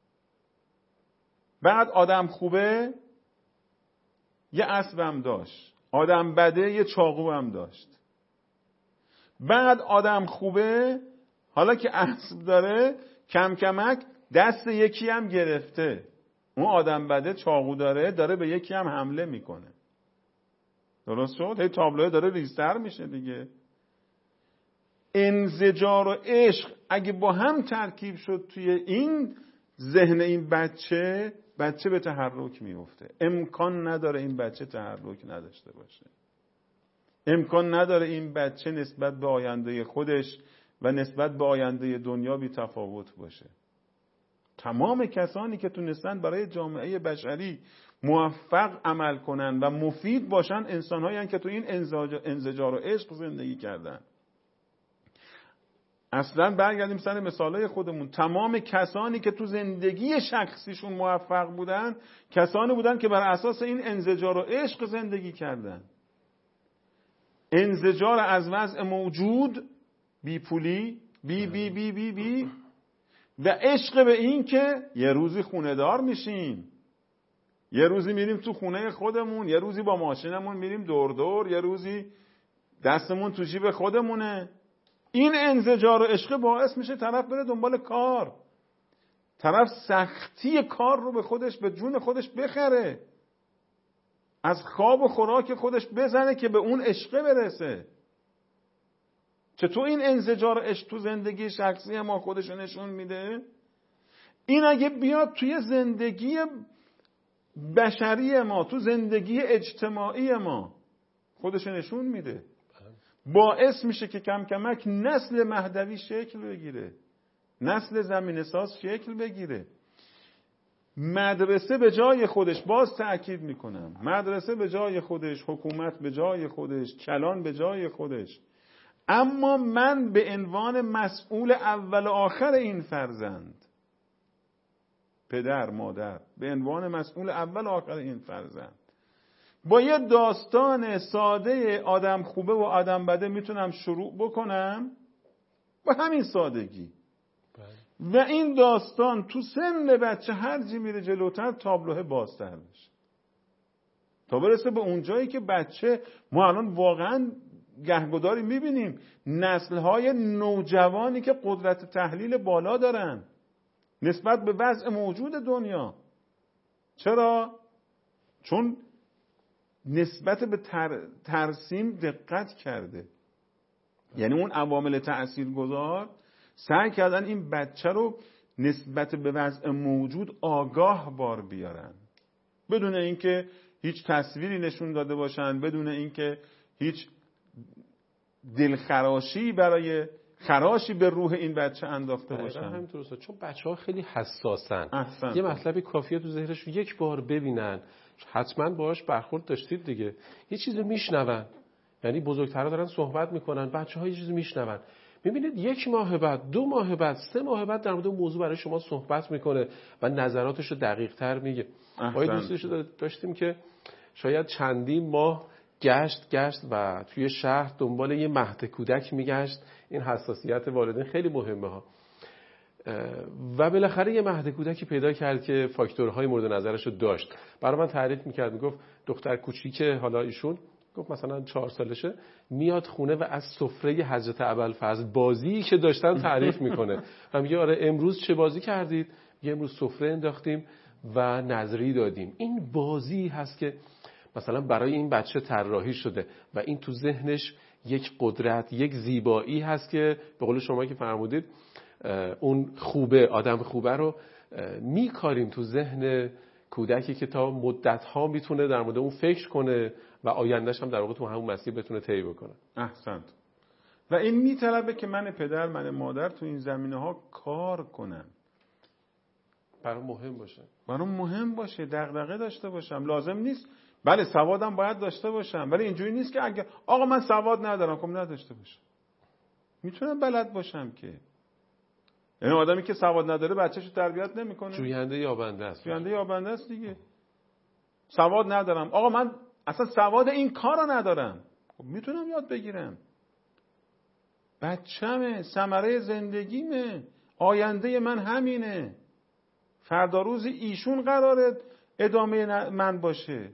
بعد آدم خوبه یه اسبم داشت، آدم بده یه چاقو هم داشت. بعد آدم خوبه حالا که اسب داره کم کمک دست یکی هم گرفته، اون آدم بده چاقو داره داره به یکی هم حمله میکنه. درست شد؟ هی تابلوه داره ریزتر میشه دیگه. انزجار و عشق اگه با هم ترکیب شد توی این ذهن این بچه، بچه به تحرک میفته. امکان نداره این بچه تحرک نداشته باشه. امکان نداره این بچه نسبت به آینده خودش و نسبت به آینده دنیا بی تفاوت باشه. تمام کسانی که تونستن برای جامعه بشری موفق عمل کنن و مفید باشن انسان‌هایی هستند که تو این انزجار و عشق زندگی کردن. اصلا برگردیم سر مثالای خودمون. تمام کسانی که تو زندگی شخصیشون موفق بودن کسانی بودن که بر اساس این انزجار و عشق زندگی کردن. انزجار از وضع موجود، بی پولی، بی بی بی بی بی و عشق به این که یه روزی خونه دار میشیم، یه روزی میریم تو خونه خودمون، یه روزی با ماشینمون میریم دور دور، یه روزی دستمون تو جیب خودمونه. این انزجار و عشق باعث میشه طرف بره دنبال کار، طرف سختی کار رو به خودش، به جون خودش بخره، از خواب و خوراک خودش بزنه که به اون عشق برسه. چطور این انزجار و عشق تو زندگی شخصی ما خودش نشون میده؟ این اگه بیاد توی زندگی بشری ما، تو زندگی اجتماعی ما خودش نشون میده، باعث میشه که کم کمک نسل مهدوی شکل بگیره، نسل زمین ساز شکل بگیره. مدرسه به جای خودش، باز تأکید میکنم، مدرسه به جای خودش، حکومت به جای خودش، کلان به جای خودش، اما من به عنوان مسئول اول و آخر این فرزند، پدر مادر، به عنوان مسئول اول و آخر این فرزند، با یه داستان ساده آدم خوبه و آدم بده میتونم شروع بکنم با همین سادگی و این داستان تو سن بچه هر جی میره جلوتر تابلوه بازتر بشه تا برسه به اون جایی که بچه، ما الان واقعا گهگداری میبینیم نسل‌های نوجوانی که قدرت تحلیل بالا دارن نسبت به وضع موجود دنیا. چرا؟ چون نسبت به تر، ترسیم دقت کرده. یعنی اون عوامل تأثیرگذار سعی کردن این بچه رو نسبت به وضع موجود آگاه بار بیارن، بدون اینکه هیچ تصویری نشون داده باشن، بدون اینکه هیچ دلخراشی برای خراشی به روح این بچه انداخته باشن. همینطوره، چون بچه‌ها خیلی حساسن. احسن. یه مطلبی کافیه تو ذهنشون یک بار ببینن، حتما باهاش برخورد داشتید دیگه، یه چیزی میشنون، یعنی بزرگترها دارن صحبت میکنن، بچه‌ها یه چیزی میشنون، میبینید یک ماه بعد، دو ماه بعد، سه ماه بعد در مورد اون موضوع برای شما صحبت میکنه و نظراتش رو دقیق تر میگه. ما دوستش داشتیم که شاید چندین ماه گشت گشت و توی شهر دنبال یه مهد کودک میگشت. این حساسیت والدین خیلی مهمه ها. و بالاخره یه مهد کودکی پیدا کرد که فاکتورهای مورد نظرش رو داشت. برای من تعریف میکرد، میگفت دختر کوچیکه، حالا ایشون گفت مثلا چهار سالشه، میاد خونه و از سفره حضرت ابوالفضل بازی که داشتن تعریف میکنه و میگه آره امروز چه بازی کردید؟ میگه امروز سفره انداختیم و نظری دادیم. این بازی هست که مثلا برای این بچه طراحی شده و این تو ذهنش یک قدرت، یک زیبایی هست که به قول شما که فرمودید اون خوبه، آدم خوبه رو میکاریم تو ذهن کودکی که تا مدت‌ها میتونه در مورد اون فکر کنه و آیندهش هم در واقع تو همون مسیر بتونه طی بکنه. احسنت. و این میطلبه که من پدر، من مادر تو این زمینه‌ها کار کنم. برام مهم باشه. برام مهم باشه، دغدغه داشته باشم. لازم نیست، بله سوادم باید داشته باشم، ولی اینجوری نیست که اگه آقا من سواد ندارم، خب نداشته باشم. میتونم بلد باشم که. یعنی آدمی که سواد نداره بچه‌شو تربیت نمیکنه. جوینده یابنده است. جوینده یابنده است دیگه. سواد ندارم. آقا من اصلا سواد این کارو ندارم. خب میتونم یاد بگیرم. بچه‌مه، ثمره زندگیمه، آینده من همینه. فردا روز ایشون قراره ادامه من باشه.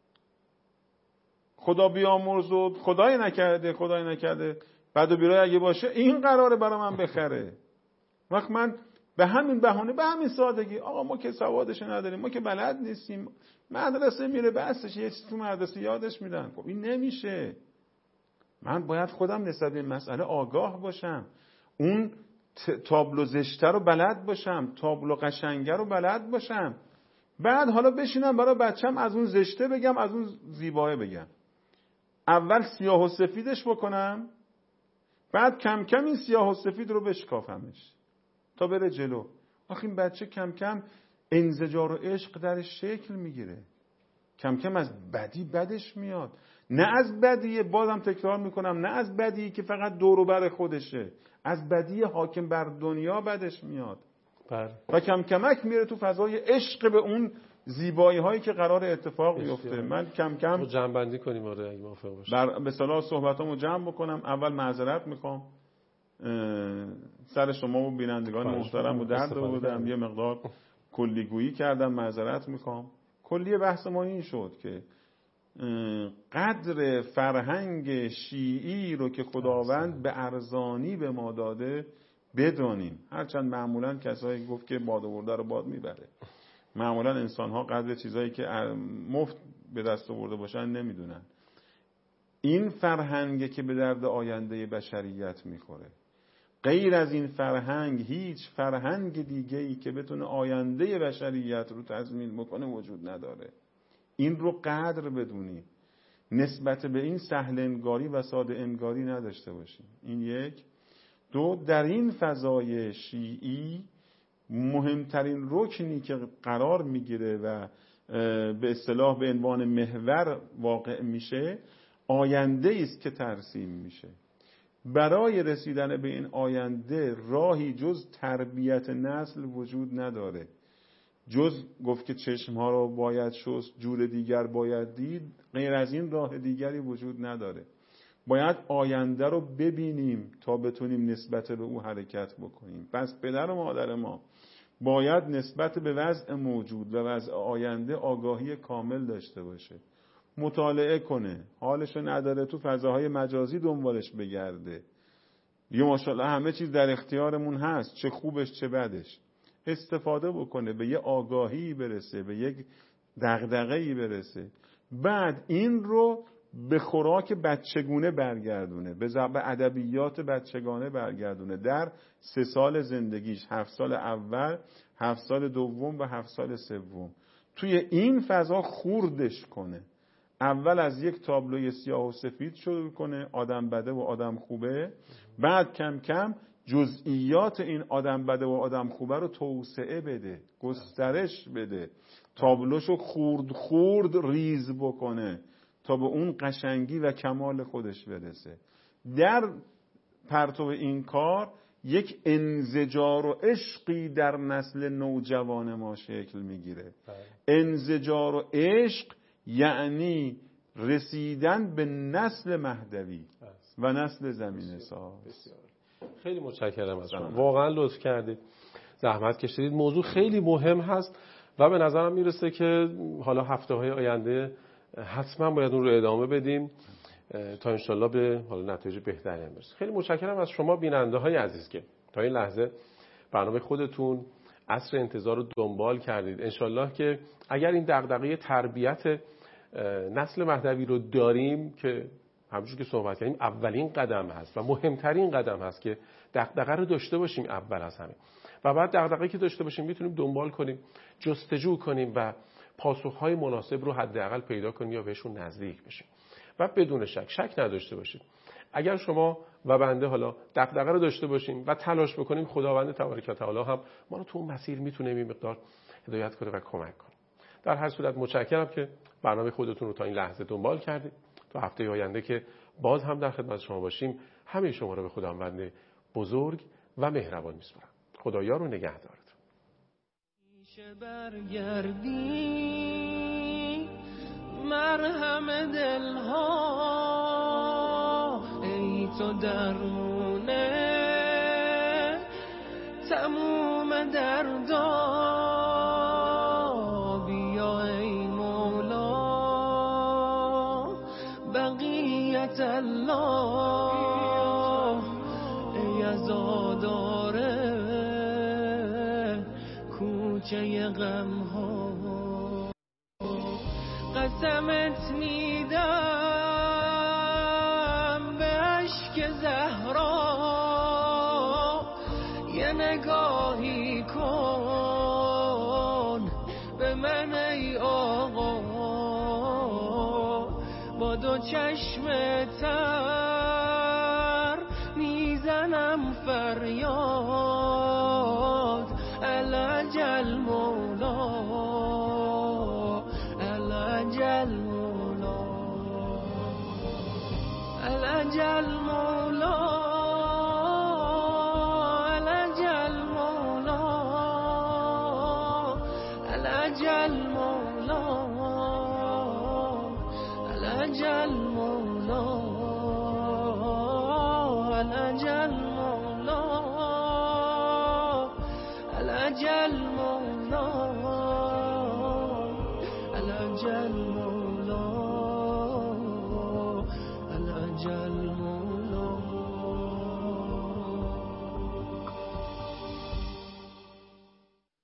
خدا بیامرز و خدای نکرده، خدای نکرده بد و بیرای اگه باشه این قراره برای من بخره. وقت من به همین بهانه، به همین سادگی، آقا ما که سوادش نداریم، ما که بلد نیستیم، مدرسه میره بسش یه چیز تو مدرسه یادش میدن. خب این نمیشه. من باید خودم نسبت به مسئله آگاه باشم، اون تابلو زشته رو بلد باشم، تابلو قشنگه رو بلد باشم، بعد حالا بشینم برای بچم از اون زشته بگم، از اون زیباه بگم. اول سیاه و سفیدش بکنم، بعد کم کم این سیاه و سفید رو بشکافمش تا بره جلو. آخه این بچه کم کم انزجار و عشق درش شکل میگیره، کم کم از بدی بدش میاد، نه از بدی، بازم تکرار میکنم، نه از بدی که فقط دور و بر خودشه، از بدی حاکم بر دنیا بدش میاد بله. و کم کمک میره تو فضای عشق به اون زیبایی هایی که قرار اتفاق بیفته. من کم کم جمع بندی کنیم آره اگه موافق باشید. بر به اصطلاح صحبتامو جمع بکنم. اول معذرت میخوام سر شما و بینندگان محترم و درد بودم، یه مقدار کلیگویی کردم، معذرت میخوام. کلی بحث ما این شد که قدر فرهنگ شیعی رو که خداوند به ارزانی به ما داده بدانیم. هرچند معمولا کسایی گفت که باد آورده رو باد میبره، معمولا انسان ها قدر چیزایی که مفت به دست آورده باشن نمیدونن. این فرهنگی که به درد آینده بشریت میخوره. غیر از این فرهنگ هیچ فرهنگ دیگه‌ای که بتونه آینده بشریت رو تضمین بکنه وجود نداره. این رو قدر بدونی، نسبت به این سهل انگاری و ساده انگاری نداشته باشیم. این یک. دو، در این فضای شیعی مهمترین رکنی که قرار میگیره و به اصطلاح به عنوان محور واقع میشه آینده است که ترسیم میشه. برای رسیدن به این آینده راهی جز تربیت نسل وجود نداره، جز گفت که چشمها رو باید شست، جور دیگر باید دید. غیر از این راه دیگری وجود نداره. باید آینده رو ببینیم تا بتونیم نسبت به او حرکت بکنیم. پس پدر و مادر ما باید نسبت به وضع موجود و وضع آینده آگاهی کامل داشته باشه، مطالعه کنه، حالشو نداره تو فضاهای مجازی دنبالش بگرده. یه ماشاءالله همه چیز در اختیارمون هست، چه خوبش چه بدش، استفاده بکنه، به یه آگاهی برسه، به یک دغدغه‌ای برسه. بعد این رو به خوراک بچگونه برگردونه، به ادبیات بچگانه برگردونه در سه سال زندگیش، هفت سال اول، هفت سال دوم و هفت سال سوم. توی این فضا خوردش کنه. اول از یک تابلوی سیاه و سفید شروع کنه، آدم بده و آدم خوبه. بعد کم کم جزئیات این آدم بده و آدم خوبه رو توسعه بده، گسترش بده، تابلوشو خورد خورد ریز بکنه تا به اون قشنگی و کمال خودش برسه. در پرتو این کار یک انزجار و عشقی در نسل نوجوان ما شکل میگیره. انزجار و عشق یعنی رسیدن به نسل مهدوی و نسل زمین ساز. خیلی متشکرم از شما، واقعا لطف کردید، زحمت کشیدید. موضوع خیلی مهم هست و به نظرم میرسه که حالا هفته های آینده حتما باید اون رو ادامه بدیم تا انشالله به حالا نتایج بهتری هم برسیم. خیلی متشکرم از شما بیننده های عزیز که تا این لحظه برنامه خودتون عصر انتظار رو دنبال کردید. انشالله که اگر این دغدغه تربیت نسل مهدوی رو داریم که همونجور که صحبت کردیم اولین قدم هست و مهمترین قدم هست که دغدغه رو داشته باشیم اول از همه، و بعد دغدغه‌ای که داشته باشیم میتونیم دنبال کنیم، جستجو کنیم و پاسخهای مناسب رو حداقل پیدا کنیم یا بهشون نزدیک بشیم. و بدون شک شک نداشته باشید اگر شما و بنده حالا دغدغه رو داشته باشیم و تلاش بکنیم، خداوند تبارک و تعالی هم ما رو تو اون مسیر میتونه این مقدار هدایت کنه و کمک کنه. در هر صورت متشکرم که برنامه خودتون رو تا این لحظه دنبال کردید. تا هفته آینده که باز هم در خدمت شما باشیم، همه شما رو به خداوند بزرگ و مهربان میسپارم. خدایا رو نگهدارتون. میشه برگردی مرهم دلها، ای تو درمونه تموم دردا، بیا ای مولا بقیت الله، ای عزاداره کوچه غم ها، قسمت میدم به عشق زهرا، یه نگاهی کن به من ای آقا، با دو چشم تر میزنم فریاد، العجل مولا العجل مولا. الأجل مولا الأجل مولا الأجل مولا الأجل مولا الأجل مولا الأجل مولا الأجل مولا الأجل